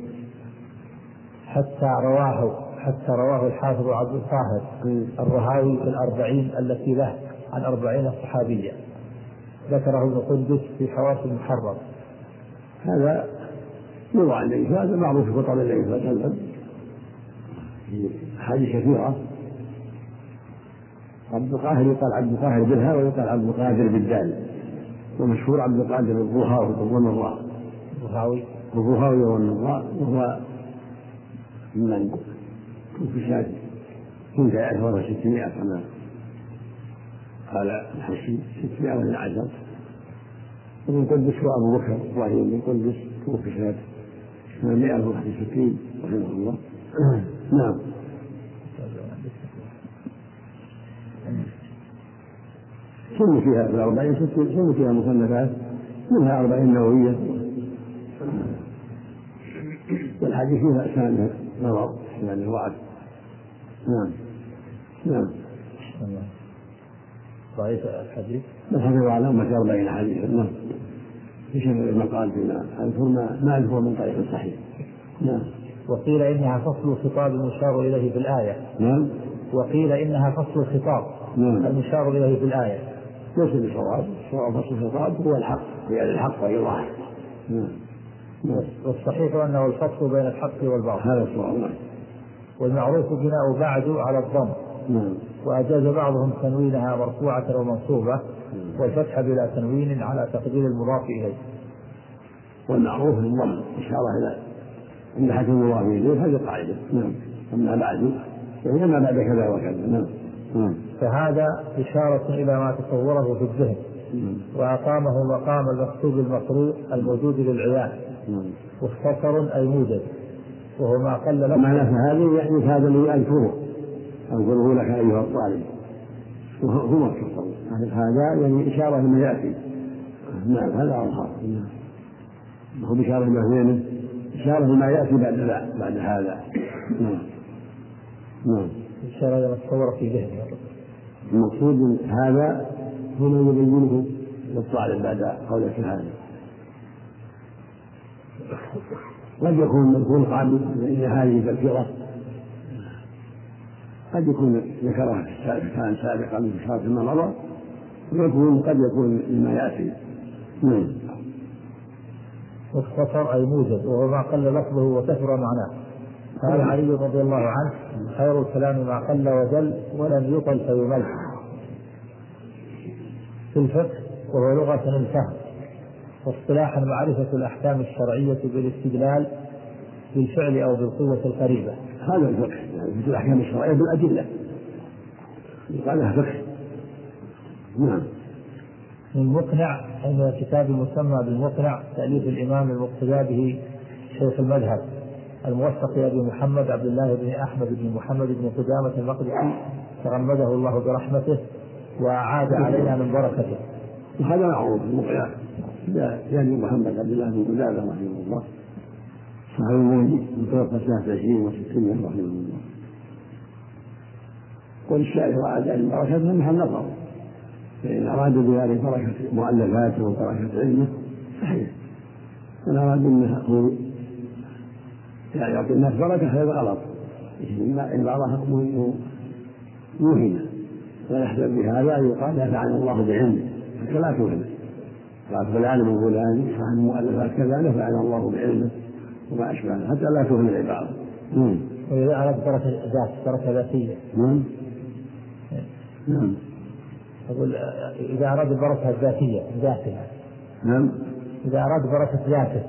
حتى رواه الحافظ عبد القاهر الرهاوي في 40 التي له عن 40 صحابيا، ذكره ابن قندس في حواس المحرر. هذا يروى عن النبي، هذا معروف في خطب النبي صلى الله عليه وسلم في أحاديث كثيرة. عبد القاهر يقال عبد القاهر بالها ويقال عبد القادر بالدال، ومشهور عبد القادر الضهاوي والنظار، الضهاوي والنظار، وهو من كفشات كنت يعرفه 600 كما قال الحسين 610. ومن قدس وابو بكر ابراهيم من قدس كفشات 161 رحمه الله. نعم. سن فيها في 40 سن فيها مصنفات، منها 40 نووية، والحديث فيها أسانيد نظر يعني وعد. نعم. نعم. ضعيف الحديث بس حفظ على أمة 40 حديثا. نعم. في شرح المقال فيما ما أذكر من طريق صحيح. نعم. وقيل إنها فصل الخطاب المشار إليه في الآية. نعم. وقيل إنها فصل الخطاب المشار إليه في الآية. ليس بصواب، صواب فصل الخطاب هو الحق، يعني الحق وإيضاحه. والصحيح أنه الفصل بين الحق والباطل، هذا الصواب. والمعروف بناء بعد على الضم، وأجاز بعضهم تنوينها مرفوعة ومنصوبة، والفتح بلا تنوين على تقدير المضاف إليه. والمعروف الضم إشارة إلى أن حكم المضاف إليه، هذه قاعدة. نعم. أما بعد يعني ما بعد كذا وكذا. نعم. فهذا إشارة إلى ما تصوره في الذهن، وأقامه مقام المكتوب المقروء الموجود للعيان. مختصر أي موجز، وهو ما قل لك. معنى هذا يعني هذا اللي أذكره لك أيها الطالب، هو مختصر. هذا يعني إشارة لما يأتي. نعم. هذا أظهر. هو بإشارة لما إشارة لما يأتي بعد هذا. نعم. إشارة لما تصور في ذهنه. المقصود هذا هنا يبينه للطالب بعد قوله هذا. قد يكون مذكور قبل إن هذه تذكرة، قد يكون ذكرها كان سابقا من إشارة ما مضى، قد يكون لما يأتي. مختصر أي موجز، وهو ما قل لفظه وكثر معناه. قال علي رضي الله عنه: خير الكلام ما قل وجل ولم يطل فيمل. في الفقه وهو لغة الفهم، واصطلاحا معرفة الأحكام الشرعية بالاستدلال بالفعل أو بالقوة القريبة. هذا الفقه، يعني في الأحكام الشرعية بالأدلة، يقال لها فقه. نعم. من مقنع أن الكتاب المسمى بالمقنع تأليف الإمام المقتدى به شيخ المذهب الموفق أبي محمد عبد الله بن أحمد بن محمد بن قدامة المقدسي تغمده الله برحمته وأعاد علينا من بركته. وهذا معروف المقنع يعني محمد عبد الله بن قدامة رحمه الله، صاحب الموجي متوفى سنة 20 و600 رحمه الله. والشاعر أعاد علينا بركته محل نظر، فإن أرادوا بذلك بركة مؤلفاته وبركة علمه صحيح، وإن أرادوا أنه يعني يعطي الناس بركة هذا غلط، إن بعضهم موهمة ويحسب بهذا يقال نفعنا الله بعلمه، فلا توهم. قال فلان من فلان صاحب مؤلفات كذا نفعنا الله بعلمه وما أشبهه، حتى لا توهم العبارة. وإذا أردت بركة ذاتية. نعم. أقول إذا أراد البركة الذاتية ذاتها. نعم. إذا أراد بركة ذاته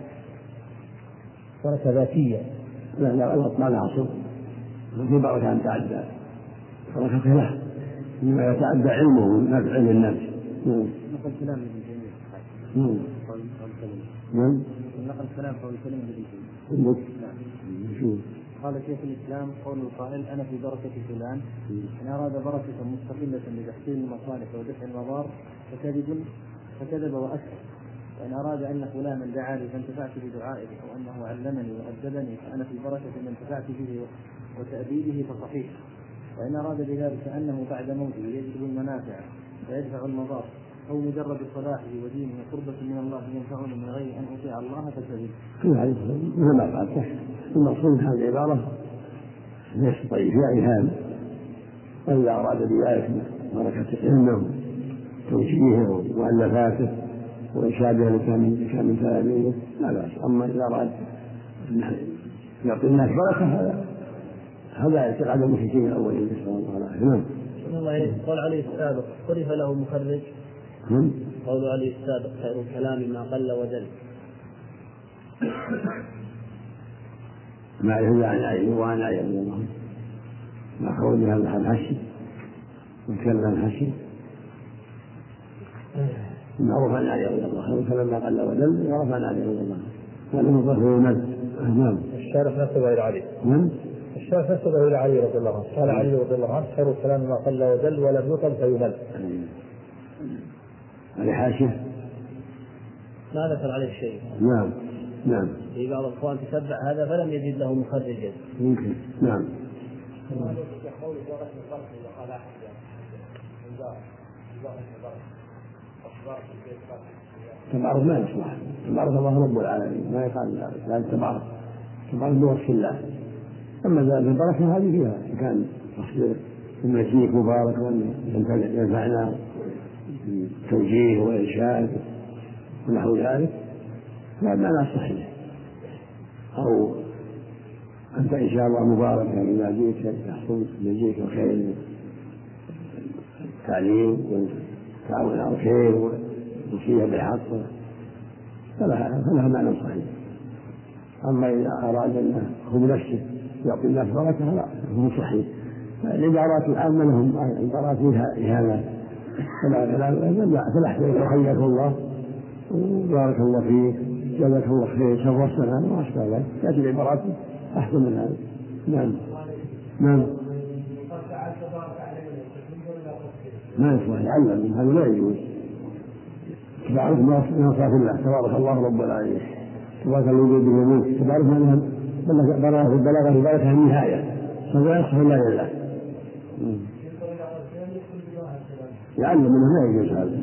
بركة ذاتية. لا غلط، ما لها صدق. في بركة أن تعدى بركة له، إنما يتعدى علمه من علم الناس. نقل كلام ابن تيمية. نعم. نقل كلام قول كلمة ابن تيمية. قال شيخ الإسلام: قول القائل أنا في بركة فلان، إن أراد بركة مستقلة لتحصيل المصالح ودفع المضار فكذب وأكثر، وإن أراد أن فلانا دعا لي فانتفعت بدعائه أو أنه علمني وأدبني فأنا في بركة من انتفعت به وتأديبه فصحيح، وإن أراد بذلك أنه بعد موته يجلب المنافع ويدفع المضار أو مجرد صلاحه ودينه وقربة من الله ينفعني من غير أن أطيع الله فكذب. مثل ما قال المقصود من هذه العبارة ليس طيب فيها إيهام، وإذا أراد بذلك بركة علمه وتوجيهه ومؤلفاته وإشادة لكان من تلاميذه لا بأس. أما إذا أراد يعطي الناس بركة هذا اعتقاد المشركين الأولين نسأل الله العافية. قول عليه السابق عرف له مخرج. قول عليه السابق خير الكلام ما قل ودل. ما يهدى عن علي وعن علي رضي الله عنه ما قول هذا الحشي وكلم الحشي معروف عن علي رضي الله عنه وكلم ما قل ودل معروف عن علي رضي الله عنه هذا مضاف إلى الشارح نسبه إلى علي. الشارح نسبه إلى علي رضي الله عنه قال علي رضي الله عنه خير الكلام ما قل ودل ولم يطل فيمل. على حاشية ما ذكر عليه شيء. نعم في بعض الإخوان تتبع هذا فلم يجد له مخرجا. ممكن. نعم. تبارك ما يصلح، تبارك الله رب العالمين ما يقال ذلك، لا تبارك بوصف الله. أما ذلك البركة هذه فيها كان تصدير المجيء مبارك وأن ينفعنا توجيه وإرشاد ونحو ذلك لا معنى صحيح. أو أنت إن شاء الله مبارك إذا جئت يحصل يجيك الخير التعليم والتعاون على الخير والوصية بالحق فلها معنى صحيح. أما إذا أراد أن هو بنفسه يعطي الناس بركة لا هو صحيح. العبارات العامة لهم عبارات فيها إهانة فلا يحييك الله وبارك الله فيك جزاك الله خير شر السلام ما أشبه ذلك تأتي العبارات أحسن من هذا. نعم ما يصلح يعلم هذا لا يجوز. تبارك ما يصلح الله تبارك الله رب العالمين تبارك الوجود باليمين تبارك ما بلغ البركة النهاية فلا يصلح إلا لله يعلم أنه لا يجوز هذا.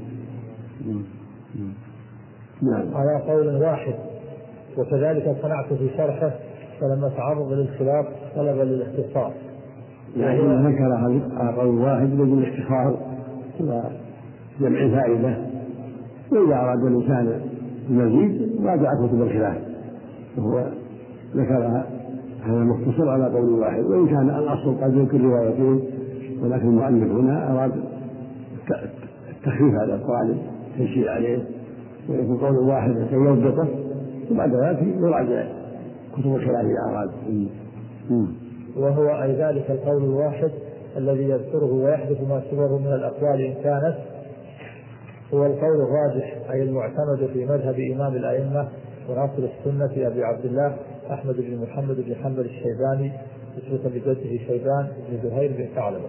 نعم. على قول واحد وكذلك صنعت في شرحه فلما تعرض للخلاف طلب للاختصار. يعني ذكر هذا قول واحد يجب الاختصار وجمع فائدة وإذا أراد الإنسان المزيد راجع كتب الخلاف وهو ذكر هذا مختصر على قول واحد وإن كان الأصل قد يمكن روايتين ولكن المؤلف هنا أراد التخفيف على الطالب تشير عليه ويكون قول واحد يضبطه وبعد ذلك يراجع كتب الخلاف إذا أراد. وهو أي ذلك القول الواحد الذي يذكره ويحدث ما سواه من الأقوال إن كانت هو القول الراجح أي المعتمد في مذهب إمام الأئمة وناصر السنة أبي عبد الله أحمد بن محمد بن حنبل الشيباني نسبة لجده شيبان بن زهير بن ثعلبة.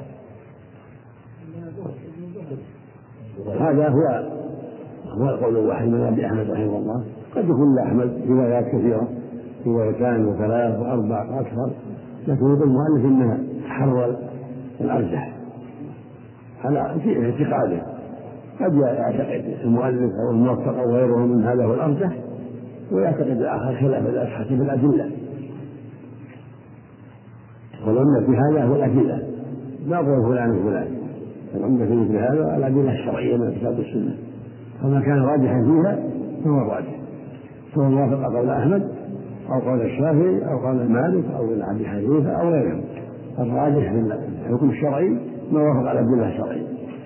هذا هو القول الواحد من أبي أحمد رحمه الله. قد يكون لأحمد روايات كثيرة روايتان وثلاث وأربع وأكثر لكن يقول المؤلف إنها حرر الأرجح على في اعتقاده. قد يعتقد المؤلف أو الموفق أو غيره من هذا هو الأرجح ويعتقد الآخر خلاف ذلك حسب الأدلة والعمدة في هذا هو الأدلة لا قول فلان وفلان. العمدة في مثل هذا الأدلة الشرعية من الكتاب والسنة فما كان راجحا فيها فهو الراجح سواء وافق قول أحمد أو قول الشافعي أو قول مالك أو قول أبي حنيفة أو غيرهم. الراجح في الحكم الشرعي ما وافق على الأدلة الشرعية.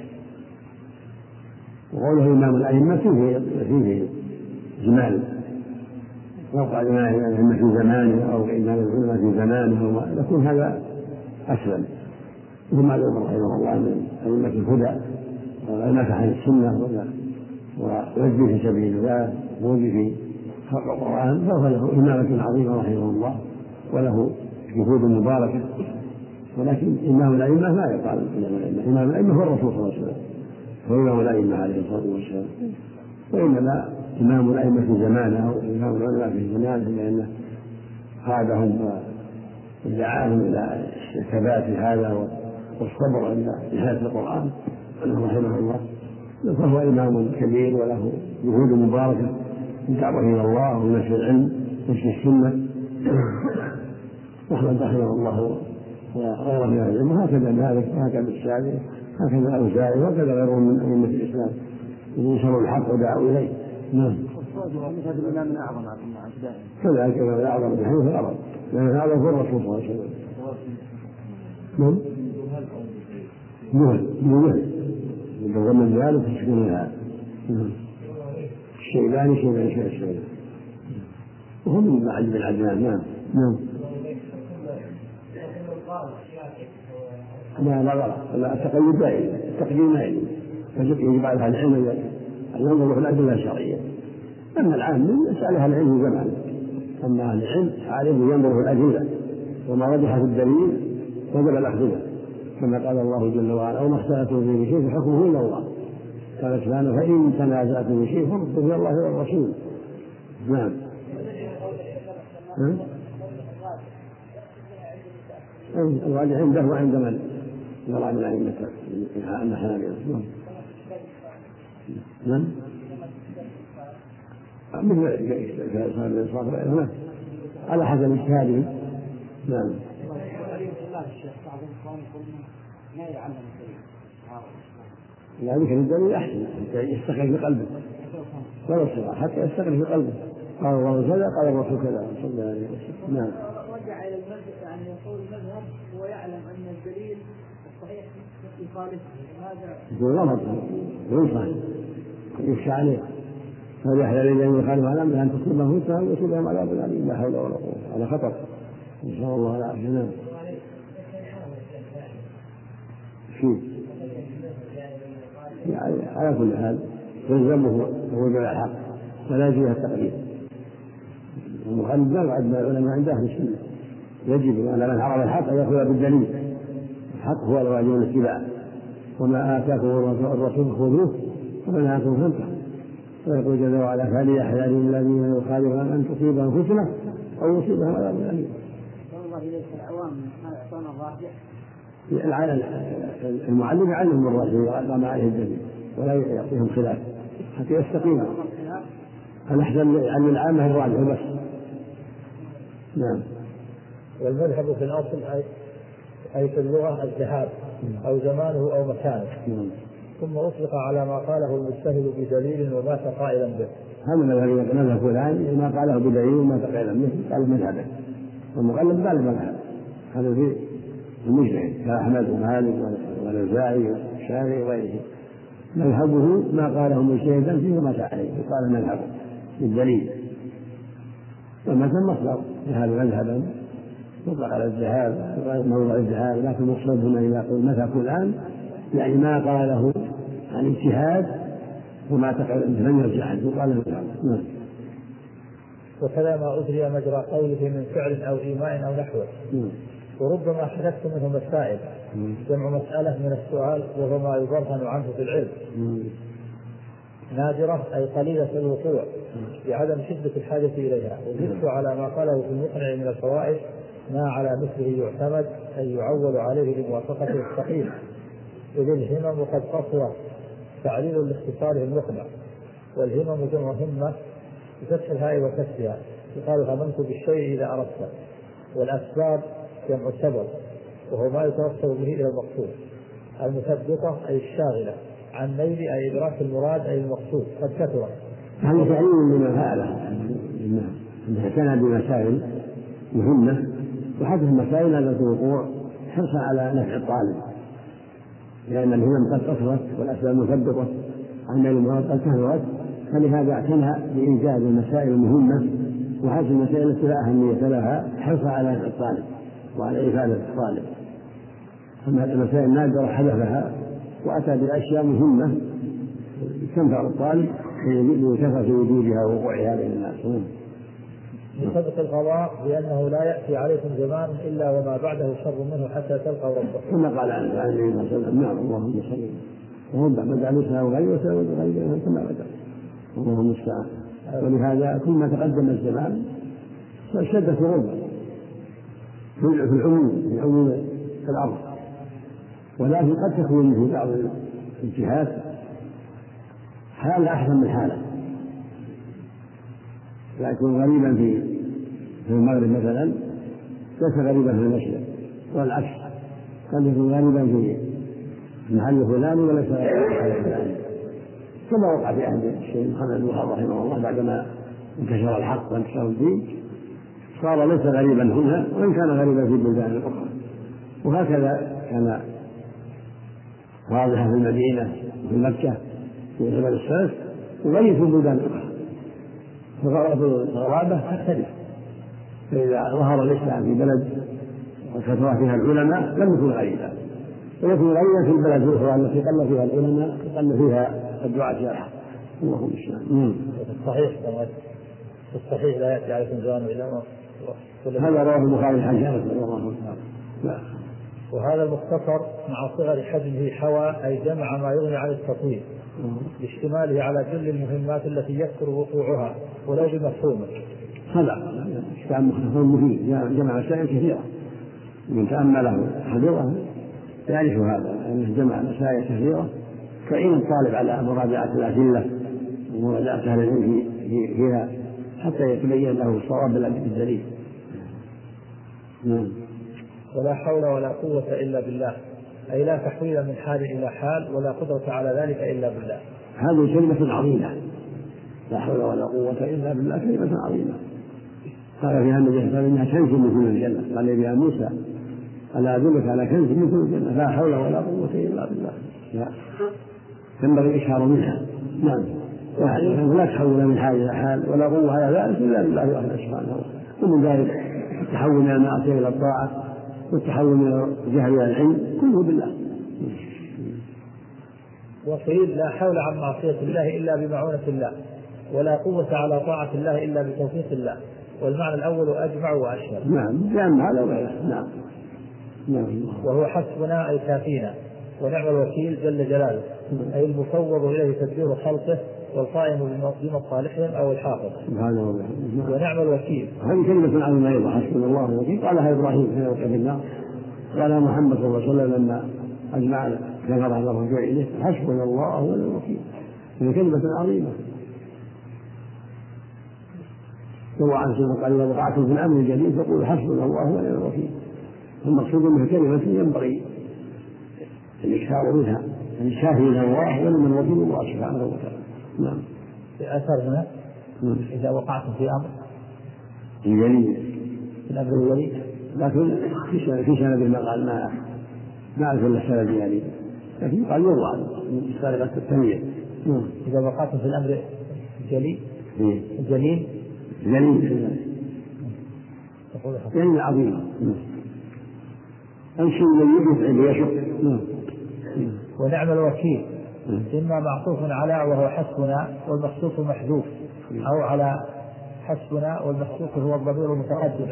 وقوله إمام الأئمة فيه جمال لو قال إمام الأئمة في زمانه أو إمام العلماء في زمانه يكون هذا أسلم. ثم علم رحمه الله من أئمة الهدى ونفح عن السنة ويجري في سبيل الله ويجري في خلق القرآن فهو له إمامة عظيمة رحمه الله وله جهود مباركة. ولكن إمام الأئمة لا يقال إمام الأئمة هو الرسول صلى الله عليه وسلم هو إمام الأئمة عليه الصلاة والسلام. وإنما إمام الأئمة في زمانه أو إمام العلماء في زمانه لأنه قادهم ودعاهم إلى الثبات هذا والصبر عند نهاية القرآن رحمه الله. فهو إمام كبير وله جهود مباركة في الدعوة إلى الله ونشر العلم ونشر السنة وأحمد رحمه الله وغيره من العلم، وهكذا مالك وهكذا الشافعي هكذا الأوزاعي وهكذا غيرهم من أئمة الإسلام ينشروا الحق ودعوا إليه. نعم. هذا الإمام الأعظم كذلك الإمام الأعظم ابن حنيفة الأعظم، لأن هذا هو الرسول صلى الله عليه وسلم. نعم. جهل من ذلك تسكنها. الشيباني شيء وهو من معلم العدنان. نعم. لا التقييد دائما، التقييد دائما، يجب على أهل العلم أن ينظروا في الأدلة الشرعية. أما العام يسأل أهل العلم زمان، أما أهل العلم عليهم ينظروا في الأدلة وما وضح في الدليل وجب الأخذ به، كما قال الله جل وعلا: وما اختلفتم فيه شيء فحكمه إلى الله. قال سبحانه: فإن تنازعتم في شيء فردوه إلى الله والرسول. نعم. الراجح عنده وعند من يرى من أئمة الحنابلة. نعم. مثل صار على حسب اجتهاده. نعم. لا يمكن الدليل أحسن يستقر في قلبه ولا الصراحة حتى يستقر في قلبه. قال الله كذا قال الرسول كذا صلى الله عليه وسلم. نعم. رجع إلى المذهب، يعني يقول المذهب ويعلم أن الدليل الصحيح يخالفه، هذا يقول غلط وينصح يخشى عليه، فليحذر الذين يخالفون عن أمره أن تصيبهم فتنة ويصيبهم عذاب أليم. لا حول ولا قوة، على خطر، إن شاء الله العافية. نعم. يعني على كل حال يلزمه وجوب الحق ولا يجوز التقليد. المخالف بعد ما العلماء عند أهل السنة يجب على من عرف الحق أن يأخذ بالدليل. الحق هو الواجب الاتباع، وما آتاكم الرسول خذوه وما نهاكم فانتهوا. ويقول جل وعلا: فليحذر الذين يخالفون أن تصيبهم فتنة أو يصيبهم عذاب أليم. المعلم يعلمهم الرسول وما عليه الدليل ولا يعطيهم خلاف حتى يستقيموا. الأحسن يعني العامة الراجح بس. نعم. والمذهب في الأصل أي في اللغة الذهاب أو زمانه أو مكانه. ثم أطلق على ما قاله المجتهد بدليل ومات قائلا به. هذا مذهب فلان ما قاله بدليل وما قائلا به قال مذهبه، والمقلد قال مذهب. هذا في المجتهد كأحمد ومالك والأوزاعي والشافعي وغيره. مذهبه ما قاله مجتهدا فيه ومات عليه وقال مذهبه بالدليل. ومثل مصدر لهذا مذهبا يطلق على الذهاب موضع الذهاب، لكن مقصود هنا إذا قل مذهب فلان يعني ما قاله عن اجتهاد وما لم يرجع عنه وقال مذهب. وكذا ما أجري مجرى قوله من فعل أو إيماء أو نحوه. وربما حدثت منه مسائل، جمع مسألة من السؤال وهو ما يبرهن عنه في العلم. نادرة أي قليلة الوقوع بعدم شدة الحاجة إليها. وزدت على ما قاله في المقنع من الفوائد ما على مثله يعتمد أي يعول عليه لموافقته الصحيح، إذ الهمم قد قصرت تعليل لاختصاره المقنع. والهمم جمع همة بفتح الهاء وكسرها، يقال هممت بالشيء إذا أردت. والأسباب جمع سبب وهو ما يتوصل به إلى المقصود. المثبطة أي الشاغلة عن نيل أي إدراك المراد أي المقصود قد كثرت. هذا تعليم من هذا أنها كان بمسائل مهمة، وحدث المسائل التي الوقوع حرصا على نفع الطالب، لأن الهمم قد كثرت والأسباب مثبطة عن نيل المراد قد كثرت، فلهذا اعتنى بإيجاد المسائل المهمة وهذه المسائل التي لا أهمية لها حرصا على نفع الطالب وعلى إفادة الطالب. أما المسائل النادرة حذفها وأتى بأشياء مهمة تنفع الطالب لكثرة وجودها ووقوعها بين الناس. بسبق القضاء لأنه لا يأتي عليكم زمان إلا وما بعده شر منه حتى تلقوا ربكم. كما قال عن النبي صلى الله عليه وسلم: نعم اللهم صل وهم بدأ الإسلام وغيره وسلم غيره كما بدأ، اللهم المستعان. ولهذا كل ما تقدم الزمان شدة غربة في العموم في الأرض، ولكن قد تكون في بعض الجهات حالة أحسن من حالة، لا يكون غريبا في المغرب مثلا ليس غريبا في المشرق، والعكس قد يكون غريبا في المحل الفلاني وليس غريبا في المحل الفلاني، كما وقع في عهد الشيخ محمد بن وهاب رحمه الله بعدما انتشر الحق وانتشر الدين صار ليس غريبا هنا وان كان غريبا في البلدان الاخرى. وهكذا كان واضحا في المدينه وفي مكه في جبل السلف وغير في البلدان الاخرى. الغرابه تختلف، فاذا ظهر الاسلام في بلد وكثر فيها العلماء لم يكن غريبا، ويكون غريبا في البلد الاخرى التي قل فيها العلماء وقل فيها الدعاة الى الحق. اللهم المستعان. في الصحيح لا يأتي عليكم زمان إلا هذا رواه البخاري الحجاج رضي الله عنه. وهذا المختصر مع صغر حجمه حوى أي جمع ما يغني عن التطويل باشتماله على كل المهمات التي يكثر وقوعها ولو بمفهومه. هذا كتاب مختصر مفيد جمع مسائل كثيرة، من تأمله حفظه يعرف هذا أنه جمع مسائل كثيرة فإن الطالب على مراجعة الأدلة ومراجعة أهل العلم فيها حتى يتبين له الصواب بالدليل. ولا حول ولا قوة إلا بالله أي لا تحويل من حال إلى حال ولا قدرة على ذلك إلا بالله. هذه كلمة عظيمة، لا حول ولا قوة إلا بالله كلمة عظيمة. قال فيها النبي صلى الله عليه وسلم إنها كنز من كنوز الجنة، قال بها موسى ألا أدلك على كنز من كنوز الجنة لا حول ولا قوة إلا بالله. لا ينبغي الإشهار منها. نعم. ولا تحول من حال إلى حال ولا قوة على ذلك إلا بالله وحده سبحانه وتعالى. ومن ذلك التحول من المعصية إلى الطاعة والتحول من الجهل إلى العلم كله بالله. وقيل لا حول عن معصية الله إلا بمعونة الله ولا قوة على طاعة الله إلا بتوفيق الله، والمعنى الأول أجمع وأشهر. نعم لأن هذا وغيره. نعم. وهو حسبنا أي كافينا، ونعم الوكيل جل جلاله أي المفوض إليه تدبير خلقه والقائم بمصالحهم أو الحافظ. ونعم الوكيل هذه كلمة عظيمة أيضا، حسبنا الله الوكيل. قالها إبراهيم حين وقع في النار، قال محمد صلى الله عليه وسلم لما أجمع كفر على الرجوع إليه حسبنا الله ونعم الوكيل. هذه كلمة عظيمة. روى عن سيدنا قال إذا وقعتم في الأمر الجديد فقولوا حسبنا الله ونعم الوكيل. المقصود أنها كلمة ينبغي الإكثار منها، أن الشافي إلى الله ونعم الوكيل الله سبحانه وتعالى. نعم. في أثر هنا إذا وقعتم في أمر الجليل في الأمر الجليل، لكن في سند ما قال ما أعرف إلا السند يعني، لكن قال يروى سابقة التمييز. إذا وقعتم في الأمر الجليل الجليل يعني عظيم أمشي الذي يدفع ليشق. ونعم الوكيل إما معطوف على وهو حسبنا والمخصوص محذوف، أو على حسبنا والمخصوص هو الضمير المتقدم.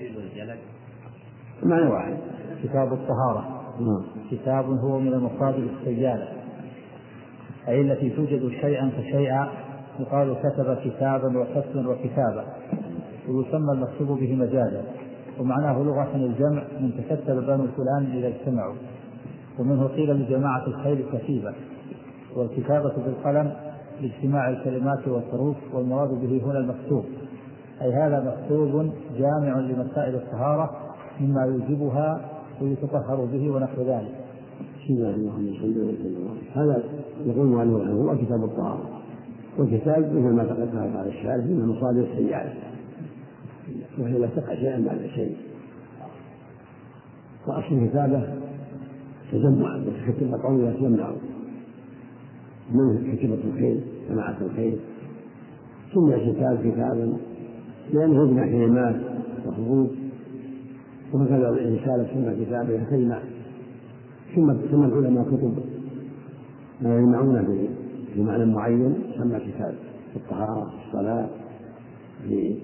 معنى واحد. كتاب الطهارة كتاب هو من المصادر السيالة أي التي توجد شيئا فشيئا، يقال كتب كتابا وكتبا وكتابا، ويسمى المكتوب به مجازا، ومعناه لغة الجمع من تكتب بنو فلان إذا اجتمعوا، ومنه قيل لجماعة الخيل كتيبة. والكتابة بالقلم لاجتماع الكلمات والحروف، والمراد به هنا المكتوب أي هذا مكتوب جامع لمسائل الطهارة مما يوجبها ويتطهر به ونحو ذلك. هذا يقول عنه هو كتاب الطهارة، والكتاب مثل ما تقدم على الشارع من المصادر السيئة وهي لا تقع شيئا بعد شيء. وأصل الكتابة تجمع وكتابة قوية تجمع من كتابة الخير جماعة الخير، ثم الكتاب كتابا لأنه يجمع كلمات وحروف، وهكذا الرسالة ثم كتابها كلمات، ثم العلماء كتب ما يجمعون في معنى معين يسمى كتاب، في الطهارة في الصلاة في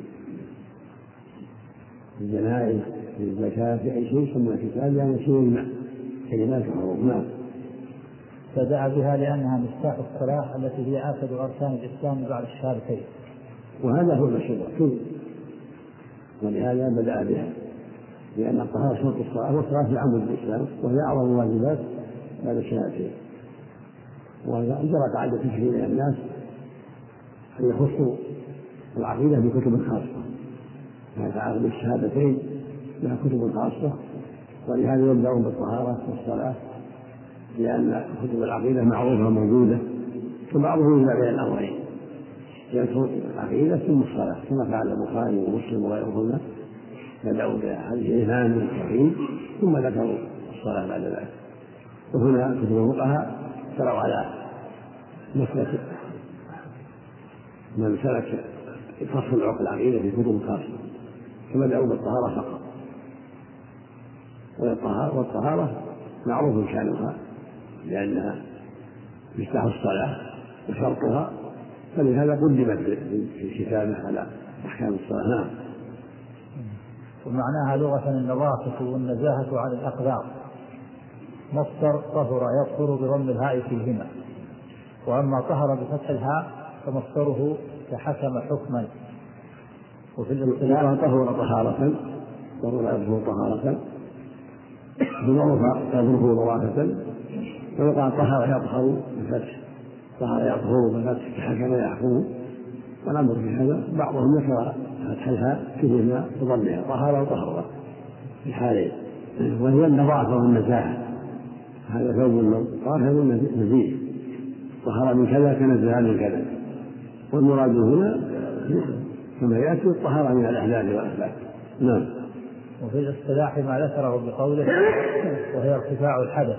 الجنائز في الزكاة في أي شيء يسمى كتاب، يعني شيء يجمع كلمات وحروف. فدعا بها لأنها مفتاح الصلاة التي هي آكد أركان الإسلام بعد الشهادتين، وهذا هو المشروع كله، ولهذا بدأ بها لأن الطهارة شرط الصلاة، والصلاة في عمود الإسلام وهي أعظم الواجبات بعد الشهادتين. وجرت عادة كثير من الناس أن يخصوا العقيدة بكتب خاصة، يتعاقب الشهادتين لها كتب خاصة، ولهذا يبدأون بالطهارة والصلاة، لأن كتب العقيدة معروفة موجودة، فبعضهم يبدأ بين الأمرين، يذكر العقيدة ثم الصلاة كما فعل البخاري ومسلم وغيرهما، بدأوا بحديث الإيمان والتوحيد ثم ذكروا الصلاة بعد ذلك. وهنا كتب الفقهاء سروا على مسلك من سلك فصل عقد العقيدة في كتب خاصة، فبدأوا بالطهارة فقط، والطهارة معروف شأنها لأنها مفتاح الصلاة وشرطها، فلهذا قدمت في كتابه على أحكام الصلاة. نعم. ومعناها لغة النظافة والنزاهة عن الأقدار، مصدر طهر يطهر بضم الهاء فيهما، وأما طهر بفتح الهاء فمصدره كحكم حكما. وفي الاصطلاح طهر طهارة، طهر يطهر طهارة، بضعف يطهر ضرافة، ويقال طهر يطهر بفتح، طهر يطهر بفتح كحكم يحكم، والأمر في هذا بعضهم ذكر فتح الهاء فيهما بضمها طهر وطهر في الحالين، وهي النظافة والنزاهة. هذا ثوب طاهر نزيه، طهر من كذا كنزه من كذا، والمراد هنا كما يأتي الطهارة من الأحداث والأخلاق. نعم. وفي الاصطلاح ما ذكره بقوله وهي ارتفاع الحدث،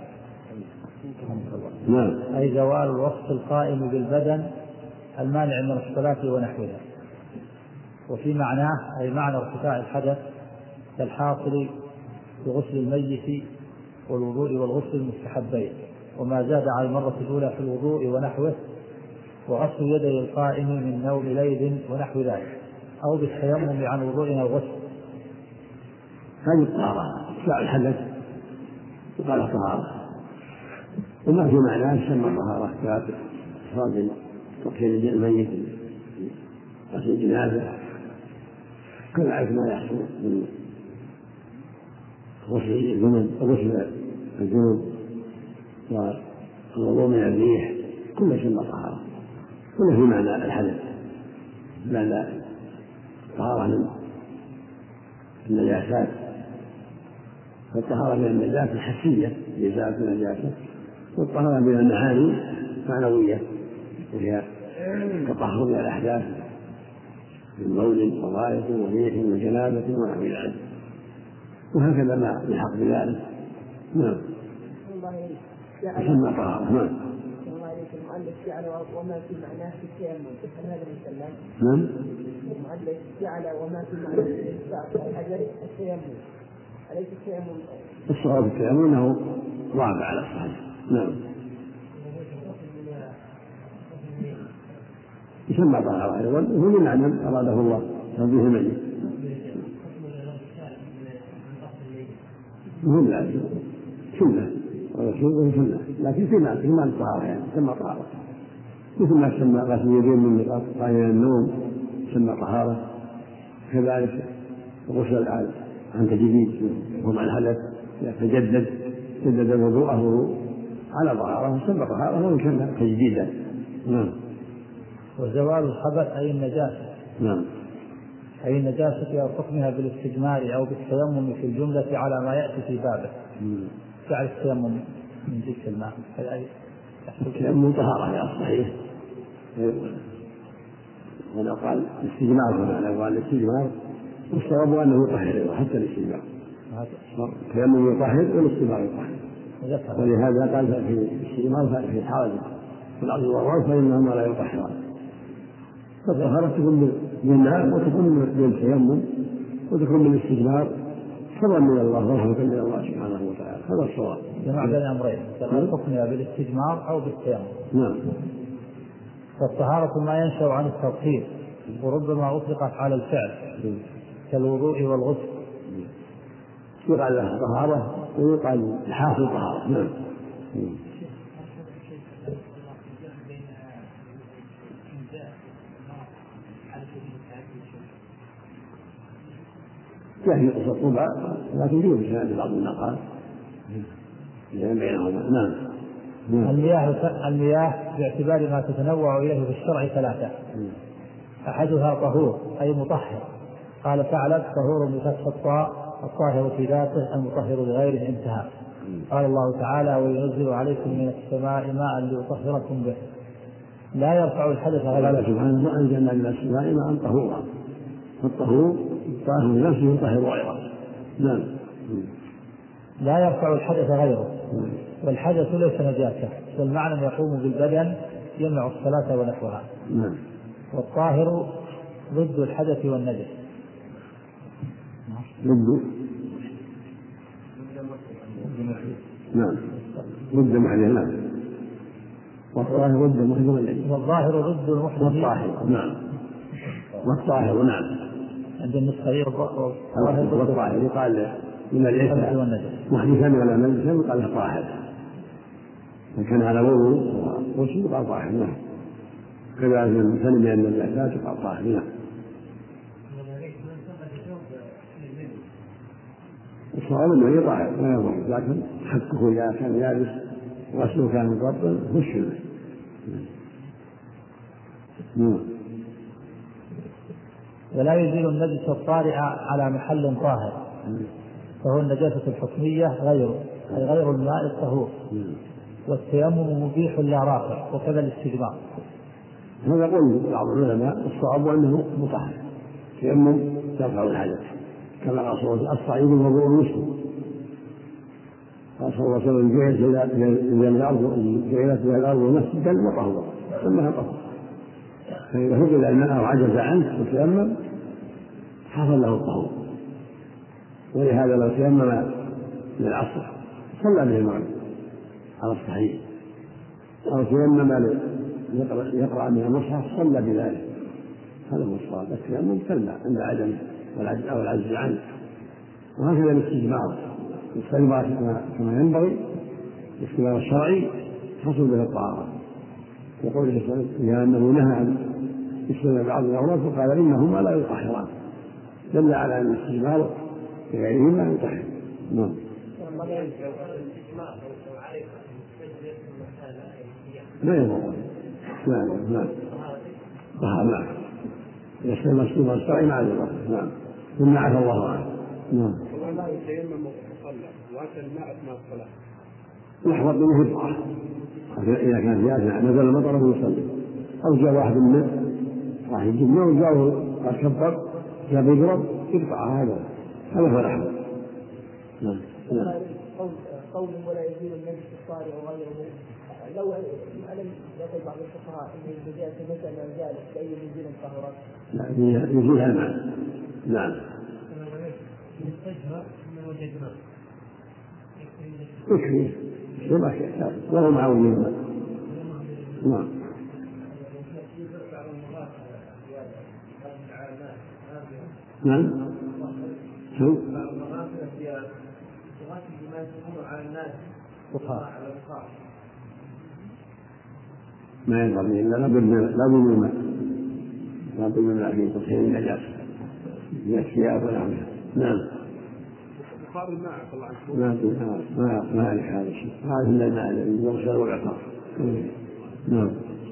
نعم. أي زوال الوصف القائم بالبدن المانع من الصلاة ونحوها. وفي معناه أي معنى ارتفاع الحدث كالحاصل بغسل الميت والوضوء والغسل المستحبين، وما زاد على المرة الأولى في الوضوء ونحوه، وغسل يدي القائم من نوم ليل ونحو ذلك، أو بالتيمم عن وضوء أو غسل. هذه الطهارة ارتفاع الحدث وقال طهارة، وما في معناه يسمى طهارة كإخراج تطهير الميت، غسل الجنازة، كذلك ما يحصل من غسل الجنوب والوضوء من الريح، كل شيء طهارة، كل في معنى الحدث، لا طهارة من النجاسات. فالطهارة من النجاسات الحسية لإزالة النجاسة، والطهارة من المعاني معنوية، وهي التطهر من الأحداث من بول وغائط وريح وجنابة ونحو ذلك، وهكذا ما يلحق بذلك. نعم. يسمى طهارة. نعم. المؤلف جعل وما في معناه في التيمم، هل هذا مسلم؟ نعم. المؤلف جعل وما في معناه في الحجر التيمم، أليس التيمم؟ الصواب في التيمم أنه ضعف على الصحيح. نعم. يسمى طهارة أيضا، وهو من معنى أراده الله تنزيه الميت. مهم لازم سنة ورسوله سنة، لكن في معنى الطهارة يعني تسمى طهارة، مثل ما تسمى غسل اليدين من قائم النوم تسمى طهارة، كذلك غسل عن تجديد وهو مع الحدث جدد وضوءه على طهارة تسمى طهارة وإن كان تجديدا. نعم. وزوال الخبث أي النجاسة. نعم. أي النجاسة أو حكمها بالاستجمار أو بالتيمم في الجملة على ما يأتي في بابه. جعل التيمم من ذكر الماء التيمم طهارة يا صحيح، ولو قال الاستجمار بمعنى قال الاستجمار والصواب أنه يطهر حتى الاستجمار، التيمم يطهر والاستجمار يطهر، ولهذا قال في الاستجمار في الحاجة في الأرض والروض فإنهما لا يطهران، فالطهارة تكون بالماء وتكون بالتيمم وتكون بالاستجمار فضلا من الله ورحمة من الله سبحانه وتعالى. هذا الصواب. جمع بين أمرين، حكمها بالاستجمار أو بالتيمم. نعم. فالطهارة ما ينشأ عن التطهير، وربما أطلقت على الفعل كالوضوء والغسل. يقال لها طهارة ويقال حاصل طهارة. نعم. يعني قصة طبع لكن فيه بسناد بعض النقال بينهما. نعم. المياه باعتبار ما تتنوع إليه في الشرع ثلاثة، أحدها طهور أي مطهر، قال ثعلب طهور بفتح الطاء الطاهر في ذاته المطهر لغيره انتهى. قال الله تعالى وينزل عليكم من السماء ماء ليطهركم به. لا يرفع الحدث قال سبحانه وأنزلنا من السماء ماء طهورا، فالطهور الطاهر نفسه يطهر غيره. نعم. لا يرفع الحدث غيره، والحدث ليس نجاسة، والمعنى يقوم بالبدن يمنع الصلاة ونحوها. والطاهر ضد الحدث والنجس. ضد محدث. نعم. والطاهر ضد المحدث والنجس. والظاهر ضد المحدث والطاهر. نعم. والطاهر. نعم. عند النسخة والطاهر يقال من الحدث والنجس محدثا ولا نجسا يقال له طاهر، من كان على وضوء وغسل يقال طاهر. نعم. كذلك من سلم أن النجاسات يقال طاهر. نعم. الصواب انه يطهر ما يضر، لكن حكه اذا كان يابس وغسله كان مطبل غسل. ولا يزيل النجس الطارئ على محل طاهر، فهو النجاسة الحكمية غيره، أي غير الماء الطهور. والتيمم مبيح لا رافع، وكذا الاستجمار. هذا قول بعض العلماء الصواب انه مطهر، التيمم يرفع الحدث كما قال الصعيد الوضوء المسلم. قال صلى الله عليه وسلم جعلت لها الارض مسجدا وطهورا سماها طهور، فاذا فقد الماء وعجز عنه وتيمم حصل له الطهور. ولهذا لو تيمم من العصر صلى به المغرب على الصحيح، او تيمم يقرأ من المصحف صلى بذلك. هذا هو الصواب، التيمم كالماء عند عدمه أو العجز عنه. وهكذا الاستجمار، الاستجمار كما ينبغي الاستجمار الشرعي حصل به الطهارة. يقول لأنه نهى عن استجمار بعض الأوراق وقال إنهما لا يطهران، دل على أن الاستجمار بغيرهما يطهر. نعم. لا يضر. نعم. نعم. يستلم السنة الشرعي مع الوقت. نعم. ثم عفى الله عنه. نعم. والله يتيمم وصلى وأتى الماء أثناء الصلاة. يحفظ منه الطاعة إذا كان جالسا نزل المطر ويصلي، أو جاء واحد منه راح يجيب ماء وجاءه قد كبر جاء بيضرب يقطع، هذا هو الأحوال. نعم. قول ولا يزيل النجس الطارئ وغيره، لو ألم يقول بعض الفقهاء أن النجاسة مثلا زالت بأي منزل طهرت؟ لا، يزيلها الماء. نعم. يكفي ما شاء وهو معود. نعم. نعم. شو؟ ما ينبغي إلا لا بد من الماء في تطهير النجاسة من الثياب والأعمال. نعم. بخار الماء طبعا ما يعرف هذا الشيء، هذا إلا الماء الذي يغسل والعطار. نعم.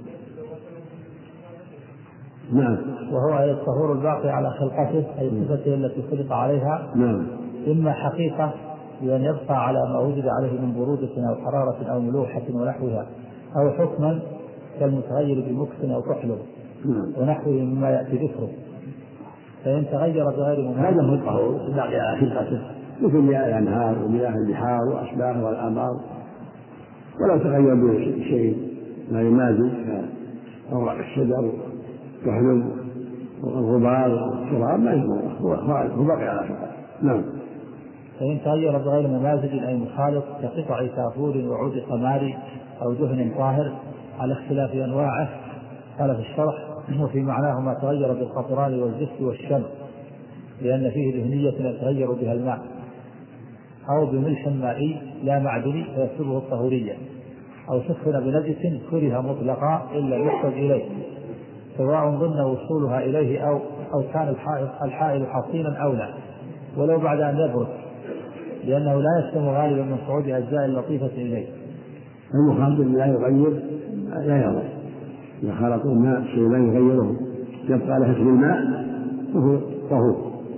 نعم. وهو الطهور الباقي على خلقته أي صفته التي خلق عليها. نعم. إما حقيقة بأن يبقى على ما وجد عليه من برودة أو حرارة أو ملوحة ونحوها، أو حكما كالمتغير بمكس أو كحل ونحوه مما يأتي ذكره، فإن تغير بغير مماثل هذا هو الطهور الباقي على خلقته، مثل مياه الأنهار ومياه البحار وأشباه والآبار، ولا تغير بشيء ما يمازج كأوراق الشجر كحل والغبار والتراب ما يجمع، هو باقي على خلقته. نعم. فإن تغير بغير ممازج أي مخالط كقطع كافور وعود قماري أو دهن طاهر على اختلاف أنواعه قال في الشرح وفي معناه ما تغير بالقطران والزفت والشمس لأن فيه دهنية يتغير بها الماء، أو بملح مائي لا معدني فيسلبه الطهورية، أو سخن بنجس كره مطلقا إلا يحتاج إليه سواء ضمن وصولها إليه أو كان الحائل حصينا أو لا ولو بعد أن يبرد، لأنه لا يسلم غالبا من صعود أجزاء اللطيفة إليه. المخالط لا يغير لا يضر، إذا خلط الماء شيء لا يغيره يبقى له اسم الماء وهو طهور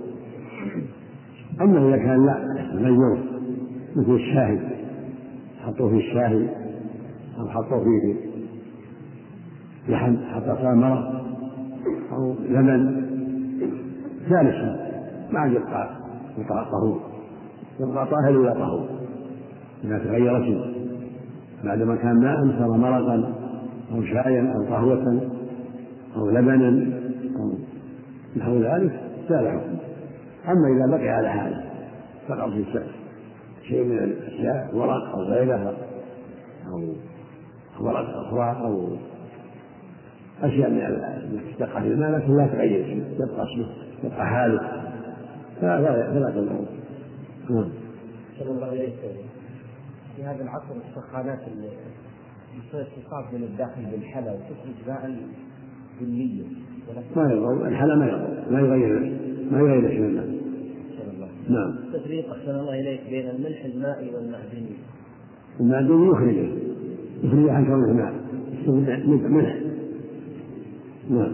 أما إذا كان لا غيره مثل الشاهي، حطوه في الشاهي أو حطوه في لحم، حطوا ثمرة أو لبن ثالثا ما عاد يبقى طهور، يبقى طاهر ولا طهور إذا تغير شيء بعدما كان ماء صار مرقا أو شايا أو قهوة أو لبنا أو نحو ذلك زال حكمه. أما إذا بقي على حاله فقط في شيء من الأشياء ورق أو غيرها أو ورق أخرى أو أشياء من التي تقع في الماء لكن لا تغير شيء، يبقى اسمه يبقى حاله فلا تضره. صلى الله عليه وسلم في هذا العصر السخانات يصير اتصال من الداخل بالحلا وتخرج ماء بالنية ما يضر الحلا، ما يغير شيء الماء. نعم. تفريق أحسن الله إليك بين الملح المائي والمعدني. المعدني يخرج عن كونه ماء ملح. نعم.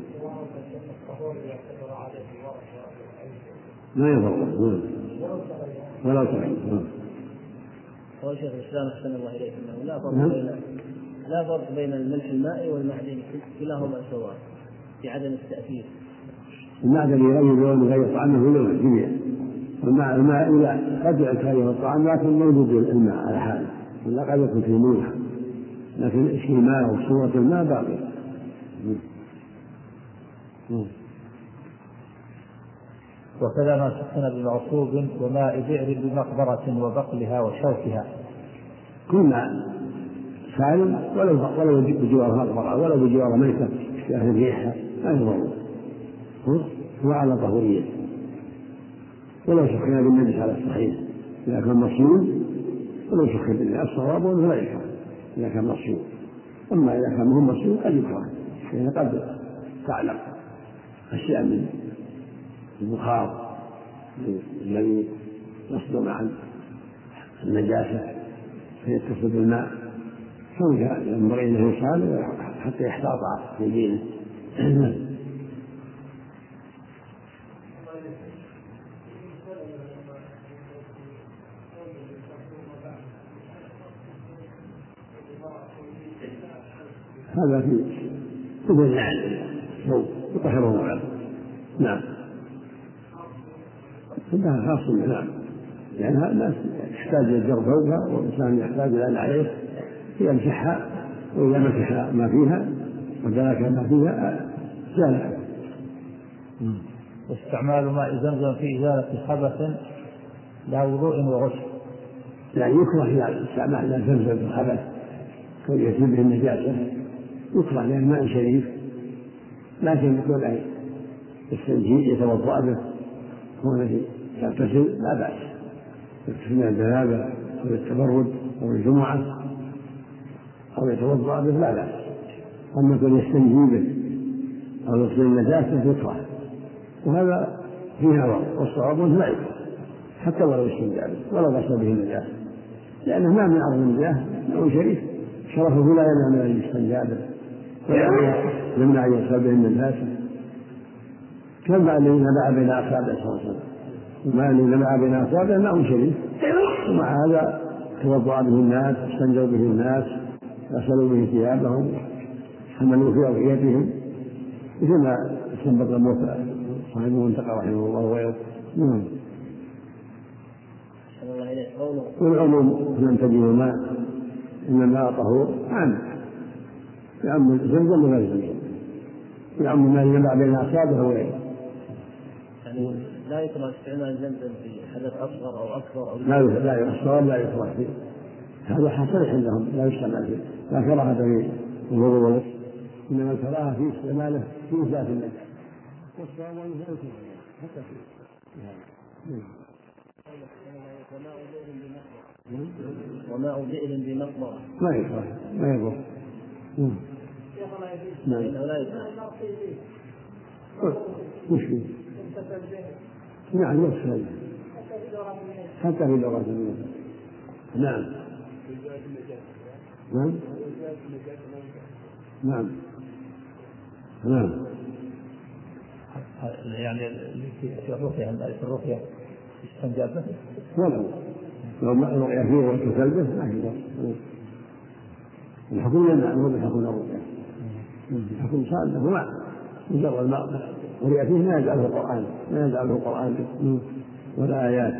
ما يضر ولا تغير. هو شيخ الإسلام أحسن الله إليك أنه لا فرق بين الملح المائي والمعدني، كلاهما سواء في عدم التأثير. المعدن يغير لون ويغير طعمه ولون جميع، الماء قد يغير الطعام لكن موجود الماء على حاله، ولا قد يكون في ملح لكن اسم الماء وصورة الماء باقي. وكذا ما سخن بمعصوب وماء بئر بمقبرة وبقلها وشوكها. كل ماء سالم ولو بجوار مقبرة ولو بجوار ميتة يأخذ ريحها لا يضر، هو على طهورية. ولو سخن بالنجس على الصحيح إذا كان مصيون، ولو سخن بالنجس الصواب فلا يكره إذا كان مصيون. أما إذا كان مهم مصيون قد يكره، لأن قد تعلق أشياء من البخار الذي يصدر عن النجاسة فيتصل بالماء، ينبغي أنه يصال حتى يحتاط في دينه. هذا في كل النعل يطهره معه. نعم. هذا خاص بالنعم، لأن يعني الناس يحتاج إلى الجر فوقها والإنسان يحتاج إلى أن عليه يمسحها، وإذا مسح ما فيها ودرك ما فيها زال. واستعمال ماء زمزم في إزالة خبث لا وضوء وغسل. يعني يكره استعمال ماء زمزم في الخبث كي يزيل به النجاسة، يكره لأن ماء شريف، لكن يقول أي التنجيل يتوضأ به هو الذي يغتسل لا بأس، يغتسل من الجنابة أو التبرد أو الجمعة أو يتوضأ به لا بأس. أما كان يستنجي به أو يغسل النجاسة يكره، وهذا فيه نظر، والصواب لا يكره حتى ولو استنجى به ولو غسل به النجاسة، لأنه ما من أرض النجاسة أو شريف شرفه لا يمنع من الاستنجاء به ولا يمنع أن يغسل به النجاسة. كما الذي نبع بين أصابعه صلى الله عليه وسلم، وما الذي نبع بين أصابعه ماء شريف، ومع هذا توضأ به الناس، استنجوا به الناس، غسلوا به ثيابهم، حملوا في أضحيتهم، مثل ما استنبط موسى صاحب المنتقى رحمه الله وغيره. والعموم لم تجد ماء إن الماء طهور عام، يعم زمزم وغير زمزم، يعم ما ينبع بين أصابعه وغيره. يعني لا يكره استعمال زمزم في حدث أصغر أو أكبر أو لا الصواب لا يكره فيه، هذا حصل عندهم لا يستعمل فيه، لا كراهة في الوضوء والغسل، إنما الكراهة في استعماله في إزالة النجاسة، والصواب أنه لا يكره حتى في هذا. وماء بئر بمقبرة ما يكره ما يضر. نعم. مشكلة. نعم يغسل حتى في لغة الناس. نعم. نعم. نعم. نعم. يعني في الرقية استنجى به؟ لو رؤيا فيه وكلبه ما يقدر. الحكم يمنع هو بالحكم الرؤيا. الحكم صالح هو مجرد الماء رؤيا فيه ما يجعله القرآن، ما يجعله القرآن ولا آيات.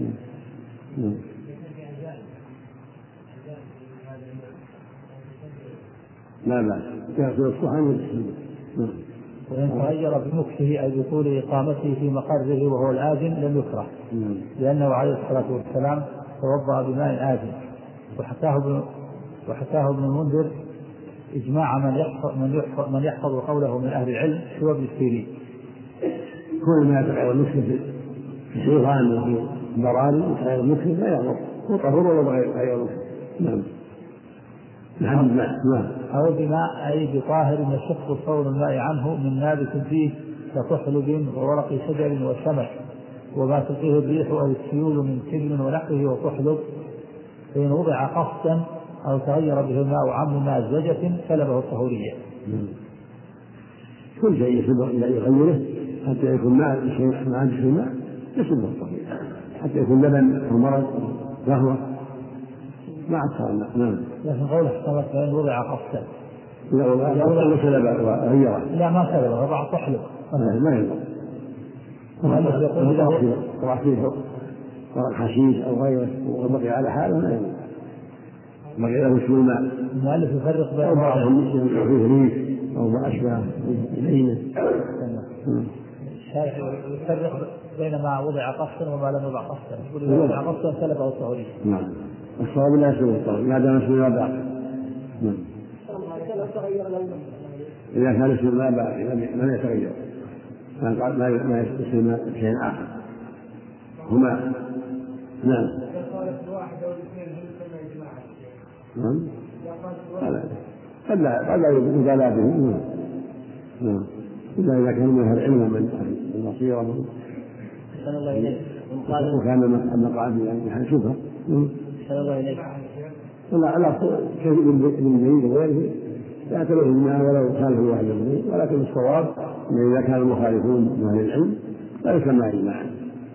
لا بأس يغسل الصحن ويغسل. وإن تغير بمكثه أي بطول إقامته في مقره وهو الآذن لم يكره، لأنه عليه الصلاة والسلام توضأ بماء آذن. وحكاه ابن المنذر إجماع من يحفظ قوله من أهل العلم هو ابن سيرين. كل ما يتغير المكث في الشيطان وفي البراري يتغير المكث لا يضر، هو طهور ولا غير المكث. نعم. أو بماء أي بطاهر يشق صون الماء عنه من نابت فيه ككحل وورق شجر وشمس وما تلقيه الريح أو السيول من كل ونحوه وكحل، فإن وضع قصدا أو تغير به الماء عن مازجة سلبه الطهورية. كل شيء يغيره حتى يكون ما عندك الماء يسلبه الطهورية، حتى يكون لبن أو مرض أو قهوة ما أكثر. نعم. لكن قوله احتمل فإن وضع قصدا لا سلب وغيره. لا ما سلبه وضع كحل ما يضر. وضع فيه ورق حشيش أو غيره وبقي على حاله ما يضر. بقي له شو الماء. المؤلف يفرق بين بعضهم فيه ريح أو ما أشبه لينه. الشارح يفرق بين ما وضع قصدا وما لم يوضع قصدا، يقول إذا وضع قصدا سلبه الطهورية. نعم. الصواب لا يسلب الطهورية ما دام اسمه ما باقي. نعم. إذا كان اسمه ما باقي لم يتغير ما يسلم شيء آخر هما. نعم. قد لا يبالى به. نعم. إذا كان من أهل العلم ومن أهل البصيرة وكان المقعد يعني شبهة. الله إليك. لا شيء من بعيد وغيره لا تلوه منها ولو خالف الواحد منه، ولكن الصواب أن إذا كان المخالفون من أهل العلم لا يسمى إجماعا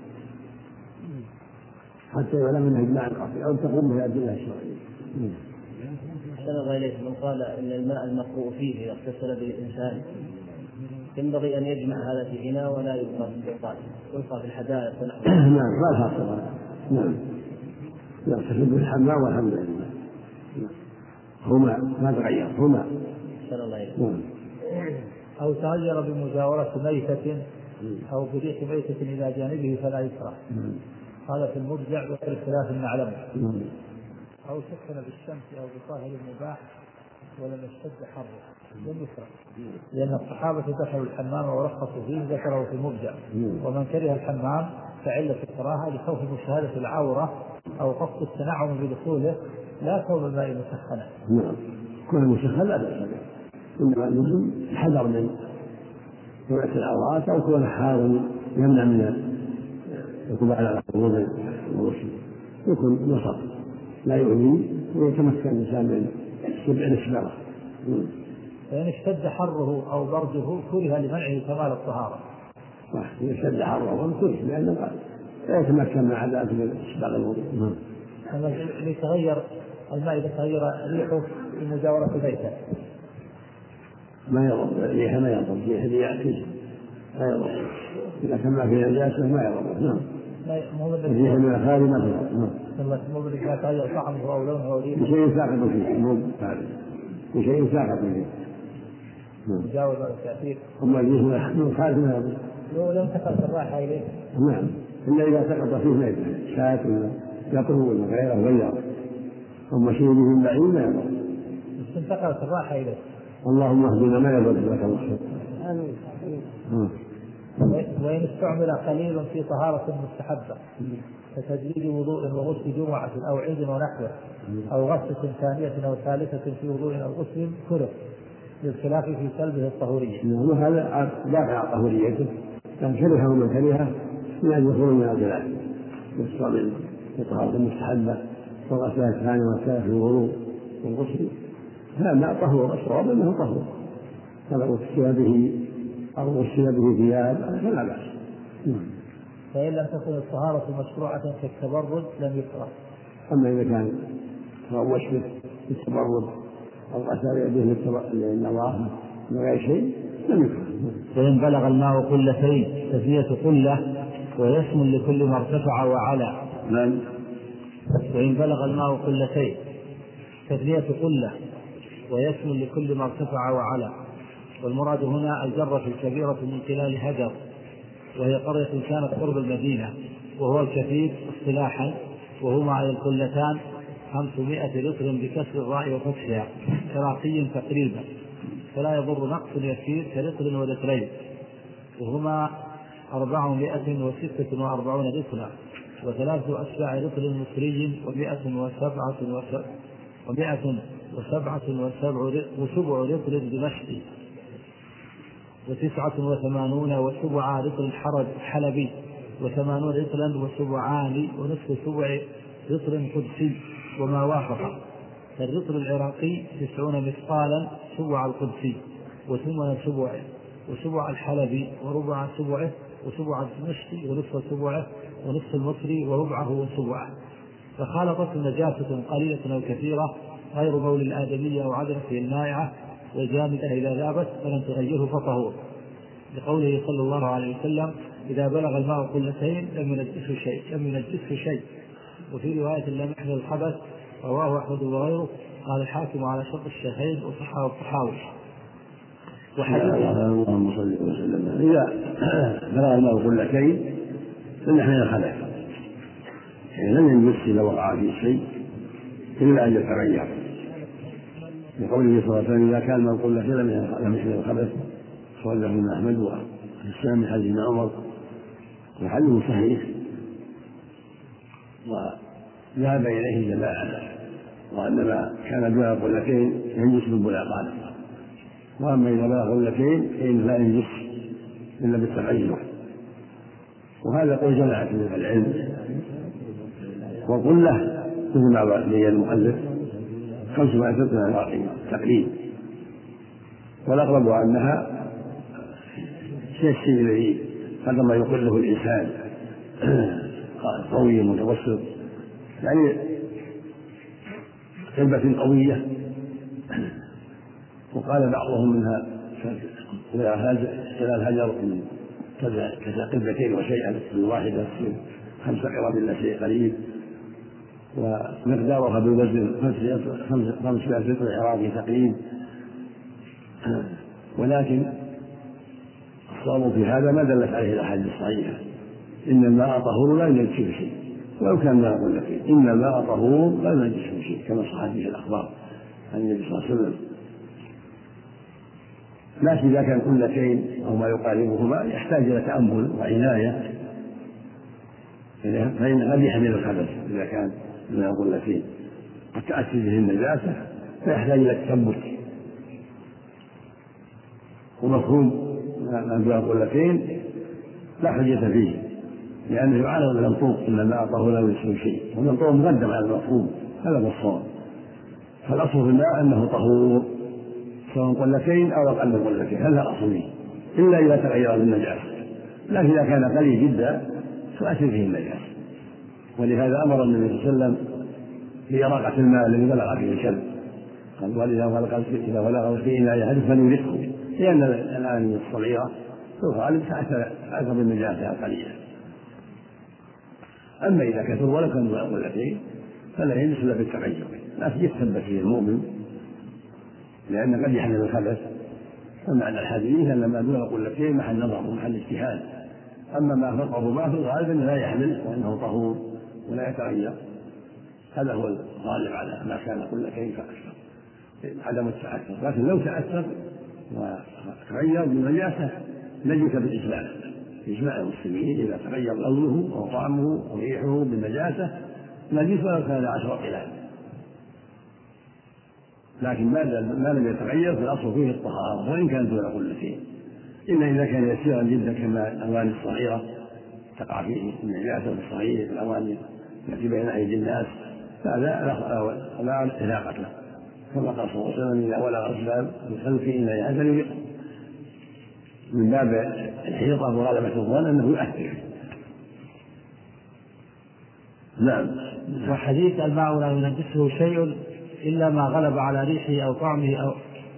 حتى يعلم منه إجماعا قطعي أو تقوم به الأدلة الشرعية. أحسن الله إليك. من قال إن الماء المقروء فيه إذا اغتسل به الإنسان ينبغي أن يجمع هذا في إناء ولا يلقى في القطان، يلقى في الحدائق ونحوها. نعم لا حصر. نعم يغتسل بالحمام والحمد لله هما ما تغير هما. أحسن الله إليك. أو تغير بمجاورة ميتة أو بريح ميتة إلى جانبه فلا يكره. هذا في المرجع والخلاف نعلمه. أو سخن بالشمس أو بطاهر مباح ولم يشتد حره لم يكره، لأن الصحابة دخلوا الحمام ورخصوا فيه ذكره في المرجع. ومن كره الحمام فعلة الكراهة لخوف مشاهدة العورة أو قصد التنعم بدخوله لا كون الماء مسخنا. نعم كون مسخن لا بأس به، إنما لازم الحذر من رؤية العورات أو كون حار يمنع من الركوب على الوضوء والغسل، يكون نصر لا يؤذي ويتمكن الإنسان من سبع الإسبارة. فإن اشتد حره أو برده كره لمنعه كمال الطهارة. إن اشتد حره كره لأنه لا يتمكن من عدالة من إسباغ الوضوء. أما يتغير الماء إذا تغير ريحه في مجاورة بيته ما يضر، الريح ما يضر، الريح اللي يعكس ما يضر، إذا كان ما فيها نجاسة ما يضر. نعم الريح من الخارج ما تضر. مو بالذي تغير طعمه أو لونه أو ريحه بشيء ساقط فيه مو خارج بشيء ساقط فيه. مجاوز التأثير. أما الريح من الخارج ما يضر لو لم تقل الراحة إليه. نعم إلا إذا سقط فيه ما يضر، شاة ولا يطهو ولا غيره غير. أما شيء من بعيد ما يضر. بس انتقلت الراحة إليه. اللهم اهدنا ما يضر لك الله. وإن استعمل قليل في طهارة مستحبة كتجديد وضوء وغسل جمعة أو عيد ونحوه أو غسلة ثانية أو ثالثة في وضوء أو غسل كره للخلاف في سلبه الطهورية. هذا دافع طهوريته، كان كرهه من كرهه من أجل خروج من الخلاف يستعمل في طهارة مستحبة والغسلة الثانية والثالثة في الوضوء والغسل هذا طهور. الصواب أنه طهور، هذا غسل به أو غسل به ثياب فلا بأس. فإن لم تكن الطهارة مشروعة كالتبرد لم يكره. أما إذا كان تروش بالتبرد أو غسل يده للنظافة من غير شيء لم يكره. فإن بلغ الماء قلتين تثنية قلة ويشمل لكل ما ارتفع وعلى. نعم. وإن بلغ الماء قلتين تثنية قلة ويشمل لكل ما ارتفع وعلى. والمراد هنا الجرة الكبيرة من خلال هجر، وهي قرية كانت قرب المدينة، وهو الكثير اصطلاحا، وهما على القلتان 500 لتر بكسر الراء وفتحها كراقي تقريبا، فلا يضر نقص يسير كلتر ولترين، وهما 446 لترا، و3 أسباع لتر مصري، و177 لتر دمشقي، و89 لتر حلبي، و80 لترا وسبعان ونصف سبع لتر قدسي وما وافق. فاللتر العراقي 90 مثقالا سبع القدسي، وثمن سبعه، وسبع الحلبي وربع سبعه، وسبع الدمشقي ونصف سبعه، ونصف المصري وربعه وسبعه. فخالطت نجاسة قليلة أو كثيرة غير بول الآدمية أو عدمته المائعة والجامدة إذا ذابت فلن تغيره فطهور، لقوله صلى الله عليه وسلم: إذا بلغ الماء قلتين لم ينجسه شيء. وفي رواية لم يحمل الخبث، رواه أحمد وغيره. قال الحاكم على شرط الشيخين وصححه الطحاوي. اللهم صل وسلم. إذا بلغ الماء قلتين لم يحمل الخبث، يعني لم ينجس إذا وقع فيه شيء إلا أن يتغير، لقوله صلى الله عليه وسلم: إذا كان الماء قلتين لم يحمل الخبث. صلى ابن أحمد والسلام من حديث عمر، وحديث صحيح، وذهب إليه الجماعة، وأنما كان دون قلتين ينجس بالبلاغات، وأما إذا بلغ قلتين فإنه لا ينجس إلا بالتغير. وهذا قول جماعة من العلم. وقلة مثل ما بين المؤلف 500 لتر تقريبا، والأقرب أنها الشيء الذي قدر ما يقله الإنسان قوي متوسط، يعني قلبة قوية. وقال بعضهم منها خلال هجر كقلبتين وشيئا في واحدة 5 قراب إلا شيء قليل، ومقدارها بالوزن 500 لتر عراقي تقريبا. ولكن الصواب في هذا ما دلت عليه الأحاديث الصحيحة: إن الماء طهور لا ينجسه شيء. ولو كان ما أقول لك إن الماء طهور لا ينجسه شيء، كما صحت به الأخبار عن النبي صلى الله عليه وسلم. لكن إذا كان قلتين أو ما يقاربهما يحتاج إلى تأمل وعناية، فإن قد يحمل الخبث إذا كان من قلتين قد تأتي به النجاسة، فيحتاج إلى التثبت. ومفهوم أن بين قلتين لا حجة فيه، لأنه يعارض المنطوق: إن الماء طهور لا ينجسه شيء، والمنطوق مقدم على المفهوم، هذا هو الصواب. فالأصل في الماء أنه طهور سواء قلتين أو أقل من قلتين، هذا الأصل فيه، إلا إذا تغير بالنجاسة. لكن إذا كان قليل جدا تؤثر فيه النجاسة، ولهذا أمر النبي صلى الله عليه وسلم بإراقة الماء الذي بلغ فيه الكلب، قال: إذا بلغ في إناء أحدكم فليرقه، لأن الآن الصغيرة في الغالب تأثر بالنجاسة القليلة. أما إذا كثر ولو كان دون قلتين فلا ينجس إلا بالتغير، لكن يتثبت فيه المؤمن، لأن قد يحمل الخبث. فمعنى الحديث أن ما دون قلتين محل نظر ومحل اجتهاد. أما ما فوقه ما في الغالب أنه لا يحمل، وأنه طهور ولا يتغير. هذا هو الغالب على ما كان قلتين فأكثر، عدم التأثر. لكن لو تأثر وتغير بالنجاسة نجس بالإجماع، إجماع المسلمين: إذا تغير لونه أو طعمه أو ريحه بالنجاسة نجس ولو كان 10 قلال. لكن ما لم يتغير فالأصل فيه الطهارة، وإن كان دون قلتين، إلا إذا كان يسيرا جدا كما الأواني الصغيرة تقع فيه النجاسة الصغيرة في الأواني التي بين أيدي الناس، فهذا لا علاقة له، كما قال صلى الله عليه وسلم: إذا ولغ الشباب يدخل في إناء أحدكم من باب الحيطة وغلبة الظن أنه يؤثر. نعم. وحديث الماء لا ينجسه شيء إلا ما غلب على ريحه أو طعمه أو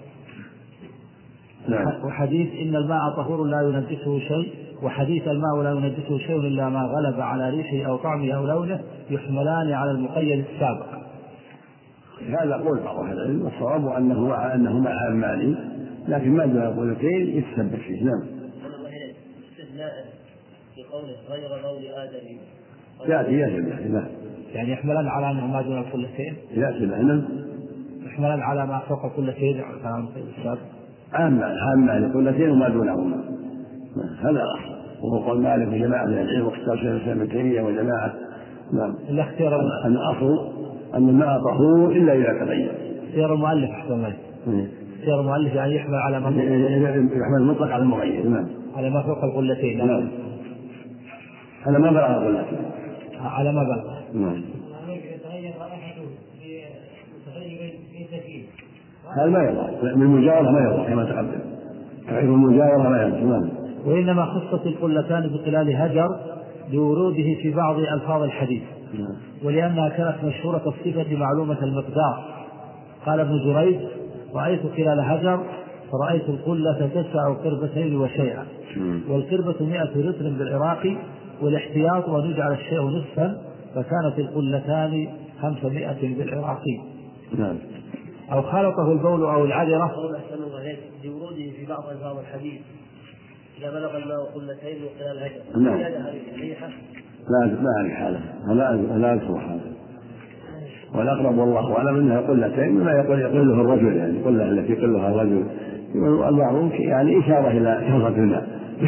نعم. وحديث إن الماء طهور لا ينجسه شيء، وحديث الماء لا ينجسه شيء إلا ما غلب على ريحه أو طعمه أو لونه، يحملان على المقيد السابق. هذا قول بعض أهل العلم، والصواب أنهما عامان، لكن ما دون قولتين يتثبت فيه. نعم. استثناء في قوله غير قول آدم يأتي له يعني يحملان على أنه ما دون القلتين، يأتي له يحملان على ما فوق القلتين على المقيد السابق. عامان قلتين وما دونهما، هذا الأصل، وهو قول مالك وجماعة من العلم واختار شيخ الإسلام ابن تيمية وجماعة. نعم. أن الأصل أن الماء طهور إلا إذا تغير. اختيار المؤلف أحسن اختيار المؤلف يعني يحمل على ما يحمل المطلق على المغير. نعم. على ما فوق القلتين. نعم. على ما بلغ القلتين. على ما بلغ. نعم. يتغير رائحته بتغير في تكييف. هذا ما يضر، من المجاورة ما يضر كما تقدم، تغير المجاورة ما يضر. نعم. وإنما خصت القلتان بخلال هجر لوروده في بعض ألفاظ الحديث، ولأنها كانت مشهورة الصفة معلومة المقدار. قال ابن جريج: رأيت خلال هجر فرأيت القلة تسع قربتين وشيئا، والقربة 100 رطل بالعراق، والاحتياط ونجعل الشيء نصفا، فكانت القلتان 500 بالعراقي. نعم. أو خالطه البول أو العذرة لوروده في بعض ألفاظ الحديث إذا بلغ الماء قلتين من خلال الهجر. نعم. هذه صحيحة؟ لا أعرف هذا، لا أذكر هذا، والأقرب والله أعلم أنها قلتين، مما يقله الرجل، يعني قلة التي يقلها الرجل، والمعروف يعني إشارة إلى كثرة الماء.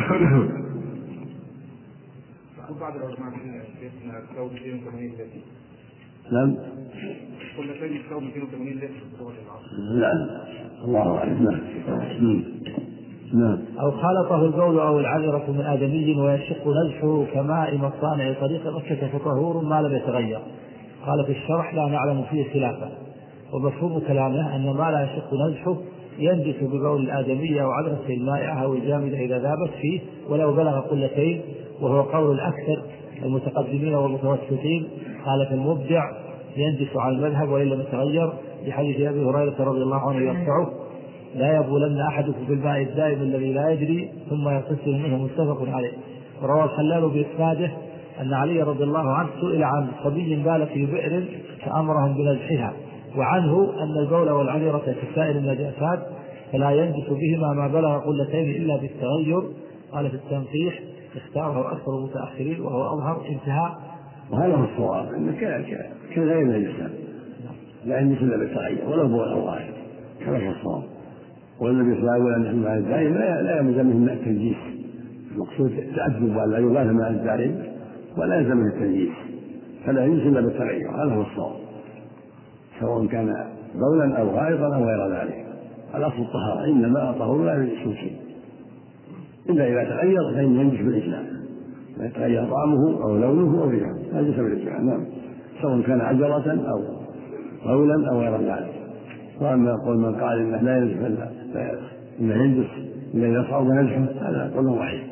بعض العلماء شيخنا تساوي 280 لتر. نعم. قلتين تساوي 280 لتر بلغة العرب. لا الله أعلم. نعم. أو خالطه البول أو العذرة من آدمي ويشق نزحه كماء مصانع طريق مكة فطهور ما لم يتغير. قال في الشرح: لا نعلم فيه خلافا. ومفهوم كلامه أن ما لا يشق نزحه ينجس ببول الآدمي أو عذرة المائعة أو الجامدة إذا ذابت فيه ولو بلغ قلتين، وهو قول الأكثر المتقدمين والمتوسطين. قال في المبدع: ينجس على المذهب وإن لم يتغير، بحديث أبي هريرة رضي الله عنه يرفعه: لا يبولن أحدكم بالماء الدائم الذي لا يجري ثم يغتسل منه. متفق عليه. وروى الخلال بإسناده أن علي رضي الله عنه سئل عن صبي بال في بئر فأمرهم بنزحها، وعنه أن البول والعذرة كسائر النجاسات فلا ينجس بهما ما بلغ قلتين إلا بالتغير. قال في التنقيح: اختاره أكثر المتأخرين وهو أظهر. انتهى. وهذا هو الصواب، أن كغير النجاسات لا ينجس إلا بالتغير ولو بول أو غائب، هذا هو الصواب. والنبي صلى الله عليه وسلم الماء الدائم لا يلزم منه التنجيس، المقصود تأدب ولا يغاث الماء الدائم ولا يلزم منه التنجيس، فلا ينجس إلا بالتغير، هذا هو الصواب، سواء كان بولا أو غائطا أو غير ذلك. الأصل الطهارة، إن الماء طهور لا ينجس شيء إلا إذا تغير فإنه ينجس بالإجماع، يتغير طعمه أو لونه أو ريحه لا ينجس بالإجماع. نعم. سواء كان عجرة أو بولا أو غير ذلك. وأما قول من قال إنه لا ينجس إنه ينجس إلا إذا صعب نزحه، هذا قول ضعيف.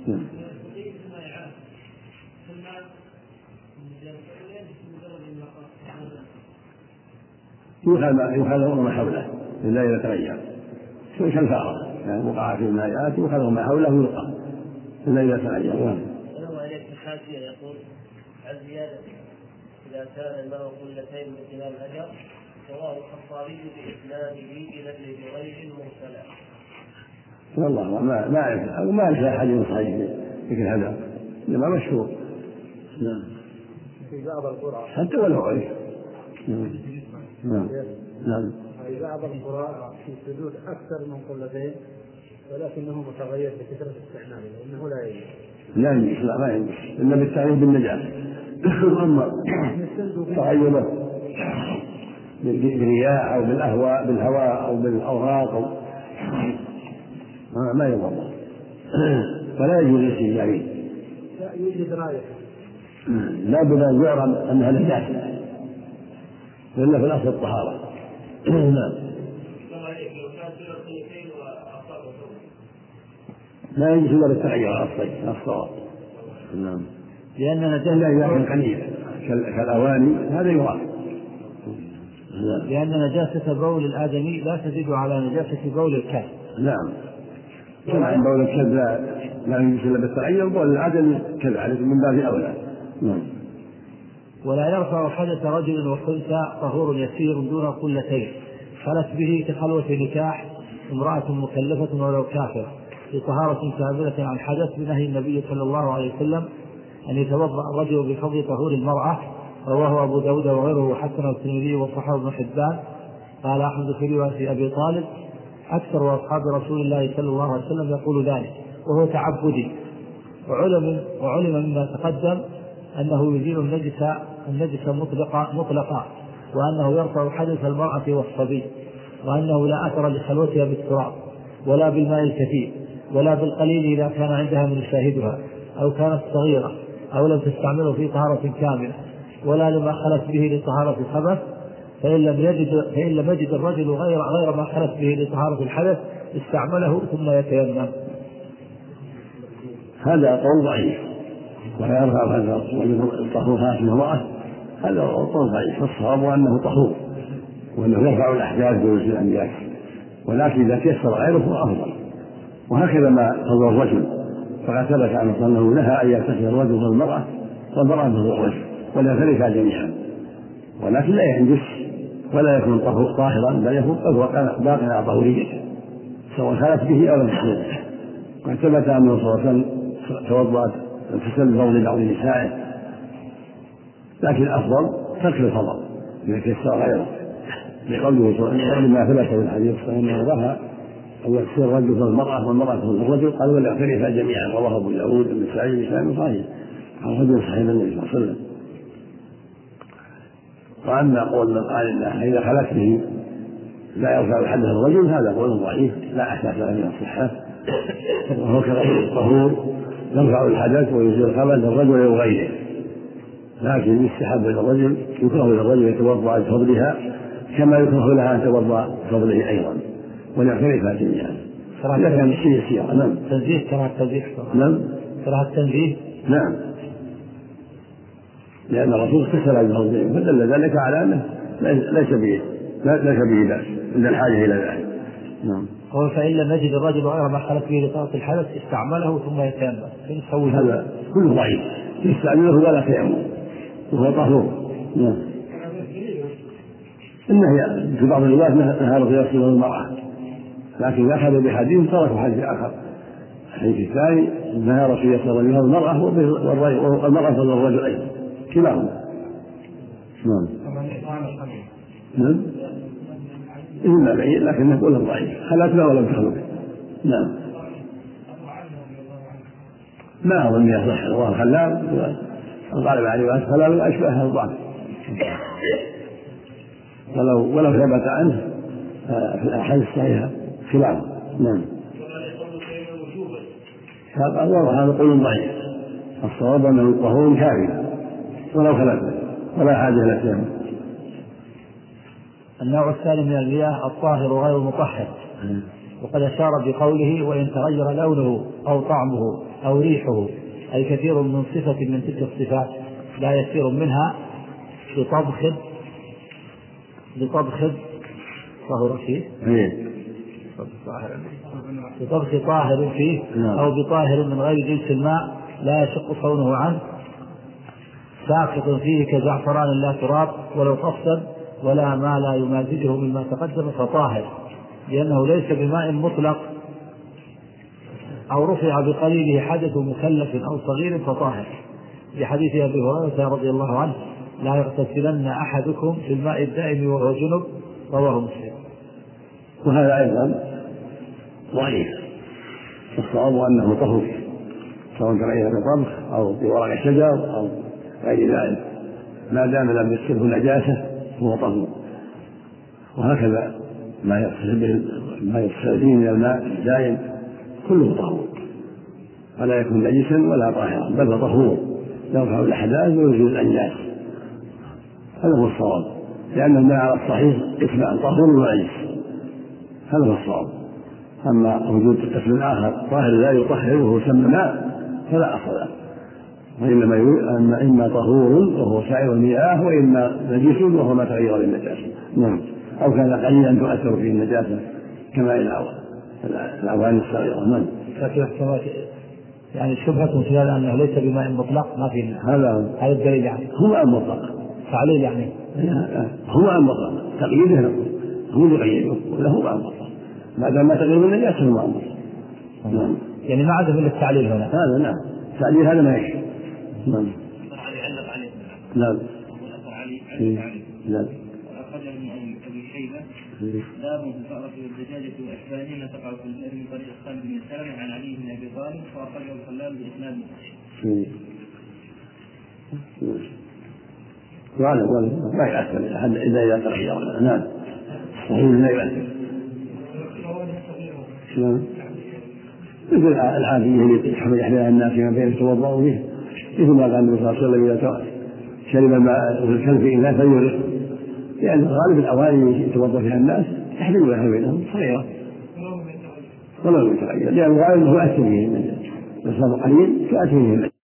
يخالف ما حوله إلا إذا تغير، شيء كالفارة يعني وقع في المائعات يخالف ما حوله يلقى إلا إذا تغير. ولو عليك الحاشية يقول: عن زيادة إذا كان الماء قلتين من خلال الهجر، رواه الخطابي بإسناده إلى ابن جريج مرسلا. والله ما أعرف، ما أعرف أحد صحيح ذكر هذا، إنما مشهور. نعم. في بعض القرى حتى ولو عرف. نعم. في بعض القرى في سدود أكثر من قلتين ولكنه متغير بكثرة استعماله لأنه لا ينجس. لا ما ينجس إلا بالتعريف بالنجاسة. أما تغيره بالرياح أو بالهواء أو بالأوراق ما يضر، فلا يجوز الاستنجاء. لا يوجد رائحة، لا بد أن يعلم أنها نجاسة، لأن في الأصل الطهارة. نعم. لا يجوز إلا بالتغير على الصواب. نعم. لأن نجاسة إذا كان قليلا كالأواني هذا يراد. لأن نجاسة بول الآدمي لا تزيد على نجاسة بول الكلب. نعم. بول الكلب لا يجوز إلا بالتغير، بول الآدمي كذلك من باب أولى. نعم. ولا يرفع حدث رجل وخنثى طهور يسير دون قلتين خلت به كخلوة نكاح امرأة مكلفة ولو كافرة لطهارة كاملة عن حدث بنهي النبي صلى الله عليه وسلم أن يتوضأ الرجل بفضل طهور المرأة. رواه أبو داود وغيره وحسنه الترمذي وصححه ابن حبان. قال أحمد في رواية أبي طالب أكثر أصحاب رسول الله صلى الله عليه وسلم يقول ذلك وهو تعبدي. وعلم مما تقدم أنه يزيل النجس مطلقا وأنه يرفع حدث المرأة والصبي، وأنه لا أثر لخلوتها بالتراب ولا بالماء الكثير ولا بالقليل إذا كان عندها من يشاهدها أو كانت صغيرة أو لم تستعمله في طهارة كاملة، ولا لما خلت به لطهارة الخبث. فإن لم يجد الرجل غير ما خلت به لطهارة الحدث استعمله ثم يتيمم. هذا قول ضعيف، ولا يرفع هذا الطهور هذه المرأة، هذا قول ضعيف. الصواب أنه طهور وأنه يرفع الأحداث ويزيل الأنجاس، ولكن إذا تيسر غيره فهو أفضل. وهكذا ما قضى الرجل، فقد ثبت عن أنه نهى أن يغتسل الرجل والمرأة والمرأة بالرجل ولا يختلفا جميعا، ولكن لا ينجس ولا يكون طاهرا، بل يكون باقي على طهوريته سواء خلت به أو لم تخلت به. وقد ثبت أنه صلى الله عليه وسلم توضأ اغتسل بفضل بعض نسائه، لكن الأفضل ترك الفضل إذا تيسر غيره، لقوله صلى الله عليه وسلم ما ثبت في الحديث فإنه نهى أن يغتسل الرجل والمرأة والمرأة والرجل، قال ولا يختلفا جميعا. رواه أبو داود والنسائي بسند صحيح عن رجل صحيح النبي صلى الله عليه وسلم. وأما قول من قال إنها إذا خلت به لا يرفع حدث الرجل، هذا قول ضعيف لا أساس له من الصحة، وهو كغير الطهور يرفع الحدث ويزيل الخبث الرجل وغيره، لكن يستحب للرجل يكره للرجل يتوضأ بفضلها كما يكره لها أن تتوضأ بفضله أيضا، وليختلفا جميعا. إذا كان الشيء يسير. نعم. تنزيه كما التنزيه. نعم. كره التنزيه. نعم. لأن الرسول اغتسل بفضله فدل ذلك على أنه ليس به بأس عند الحاجة إلى ذلك. نعم. فإن لم يجد الرجل غير ما خلت به لطهارة الحدث استعمله ثم يتيمم. هذا كله ضعيف، يستعمله ولا تيمم وهو طهور. نعم. إنه في بعض الروايات نهى الرجل يغسل المرأة، لكن أخذ بحديث ترك حديث آخر. الحديث الثاني نهى الرسول يغسل الرجل المرأة والمرأة والرجل أيضا كلاهما. نعم. نعم. إنما بعيد لكن نقول ضعيف، خلتنا ولم تخلق. نعم. ما أظن يصح، الله خلاب الغالب عليه خلاب أشبه الضعف، ولو ثبت عنه في الأحاديث الصحيحة خلافه. نعم. هذا قول ضعيف، الصواب أنه طهور كافي ولو خلت ولا حاجة إلى التيمم. النوع الثاني من المياه الطاهر غير المطهر، وقد أشار بقوله وإن تغير لونه أو طعمه أو ريحه، أي كثير من صفة من تلك الصفات لا يسير منها بطبخ طهر فيه بطبخ طاهر فيه أو بطاهر من غير جنس الماء لا يشق صونه عنه، ساقط فيه كزعفران لا تراب ولو قصد، ولا ما لا يمازجه مما تقدم فطاهر، لأنه ليس بماء مطلق أو رفع بقليله حدث مكلف أو صغير فطاهر، لحديث أبي هريرة رضي الله عنه لا يغتسلن أحدكم في الماء الدائم وهو جنب، رواه مسلم. وهذا أيضا ضعيف، الصواب أنه طهور سواء كان بطبخ أو بورق شجر أو غير ذلك، ما دام لم يصبه نجاسة هو طهور. وهكذا ما يغتسل به من الماء الدائم كله طهور، ولا يكون نجسا ولا طاهرا، بل هو طهور يرفع الأحداث ويزيل الأنجاس. هذا هو الصواب، لأن الماء على الصحيح اسمه طهور ونجس، هذا هو الصواب. أما وجود اسم آخر طاهر لا يطهر وهو يسمى ماء فلا أصل له، وإنما إما طهور وهو سائر المياه، وإما نجس وهو ما تغير بالنجاسة. نعم. أو كان قليلا تؤثر فيه النجاسة كماء الأواني الصغيرة. نعم. يعني شبهة في هذا أنه ليس بماء مطلق ما في هذا الدليل يعني هو ماء مطلق تعليل يعني هو ماء مطلق تقييده نقول هو اللي يقيده وله ماء مطلق ما دام ما تغير النجاسة هو ماء مطلق. نعم. يعني ما عاد من التعليل هنا هذا. نعم. التعليل هذا ما يكفي. نعم. نعم. نعم. أخرج ابن أبي شيبة باب في الفأرة والدجاجة وأشباههما تقع في البئر من طريق خالد بن سالم عن علي بن أبي طالب وأخرجه الخلال بإسناد ما يأثر إذا تغير. نعم. صحيح لا يؤثر. مثل العادية اللي يحملها الناس فيما بين يتوضأوا به، مثل ما قال النبي صلى الله عليه وسلم إذا شرب الماء الكلب في إناء فليغرق، لأن غالب الأواني يتوضأ فيها الناس تحمل بها بينهم صغيرة ولو يتغير، لأن الغالب هو أثر فيه النجاسة، بس قليل كأثر فيه النجاسة.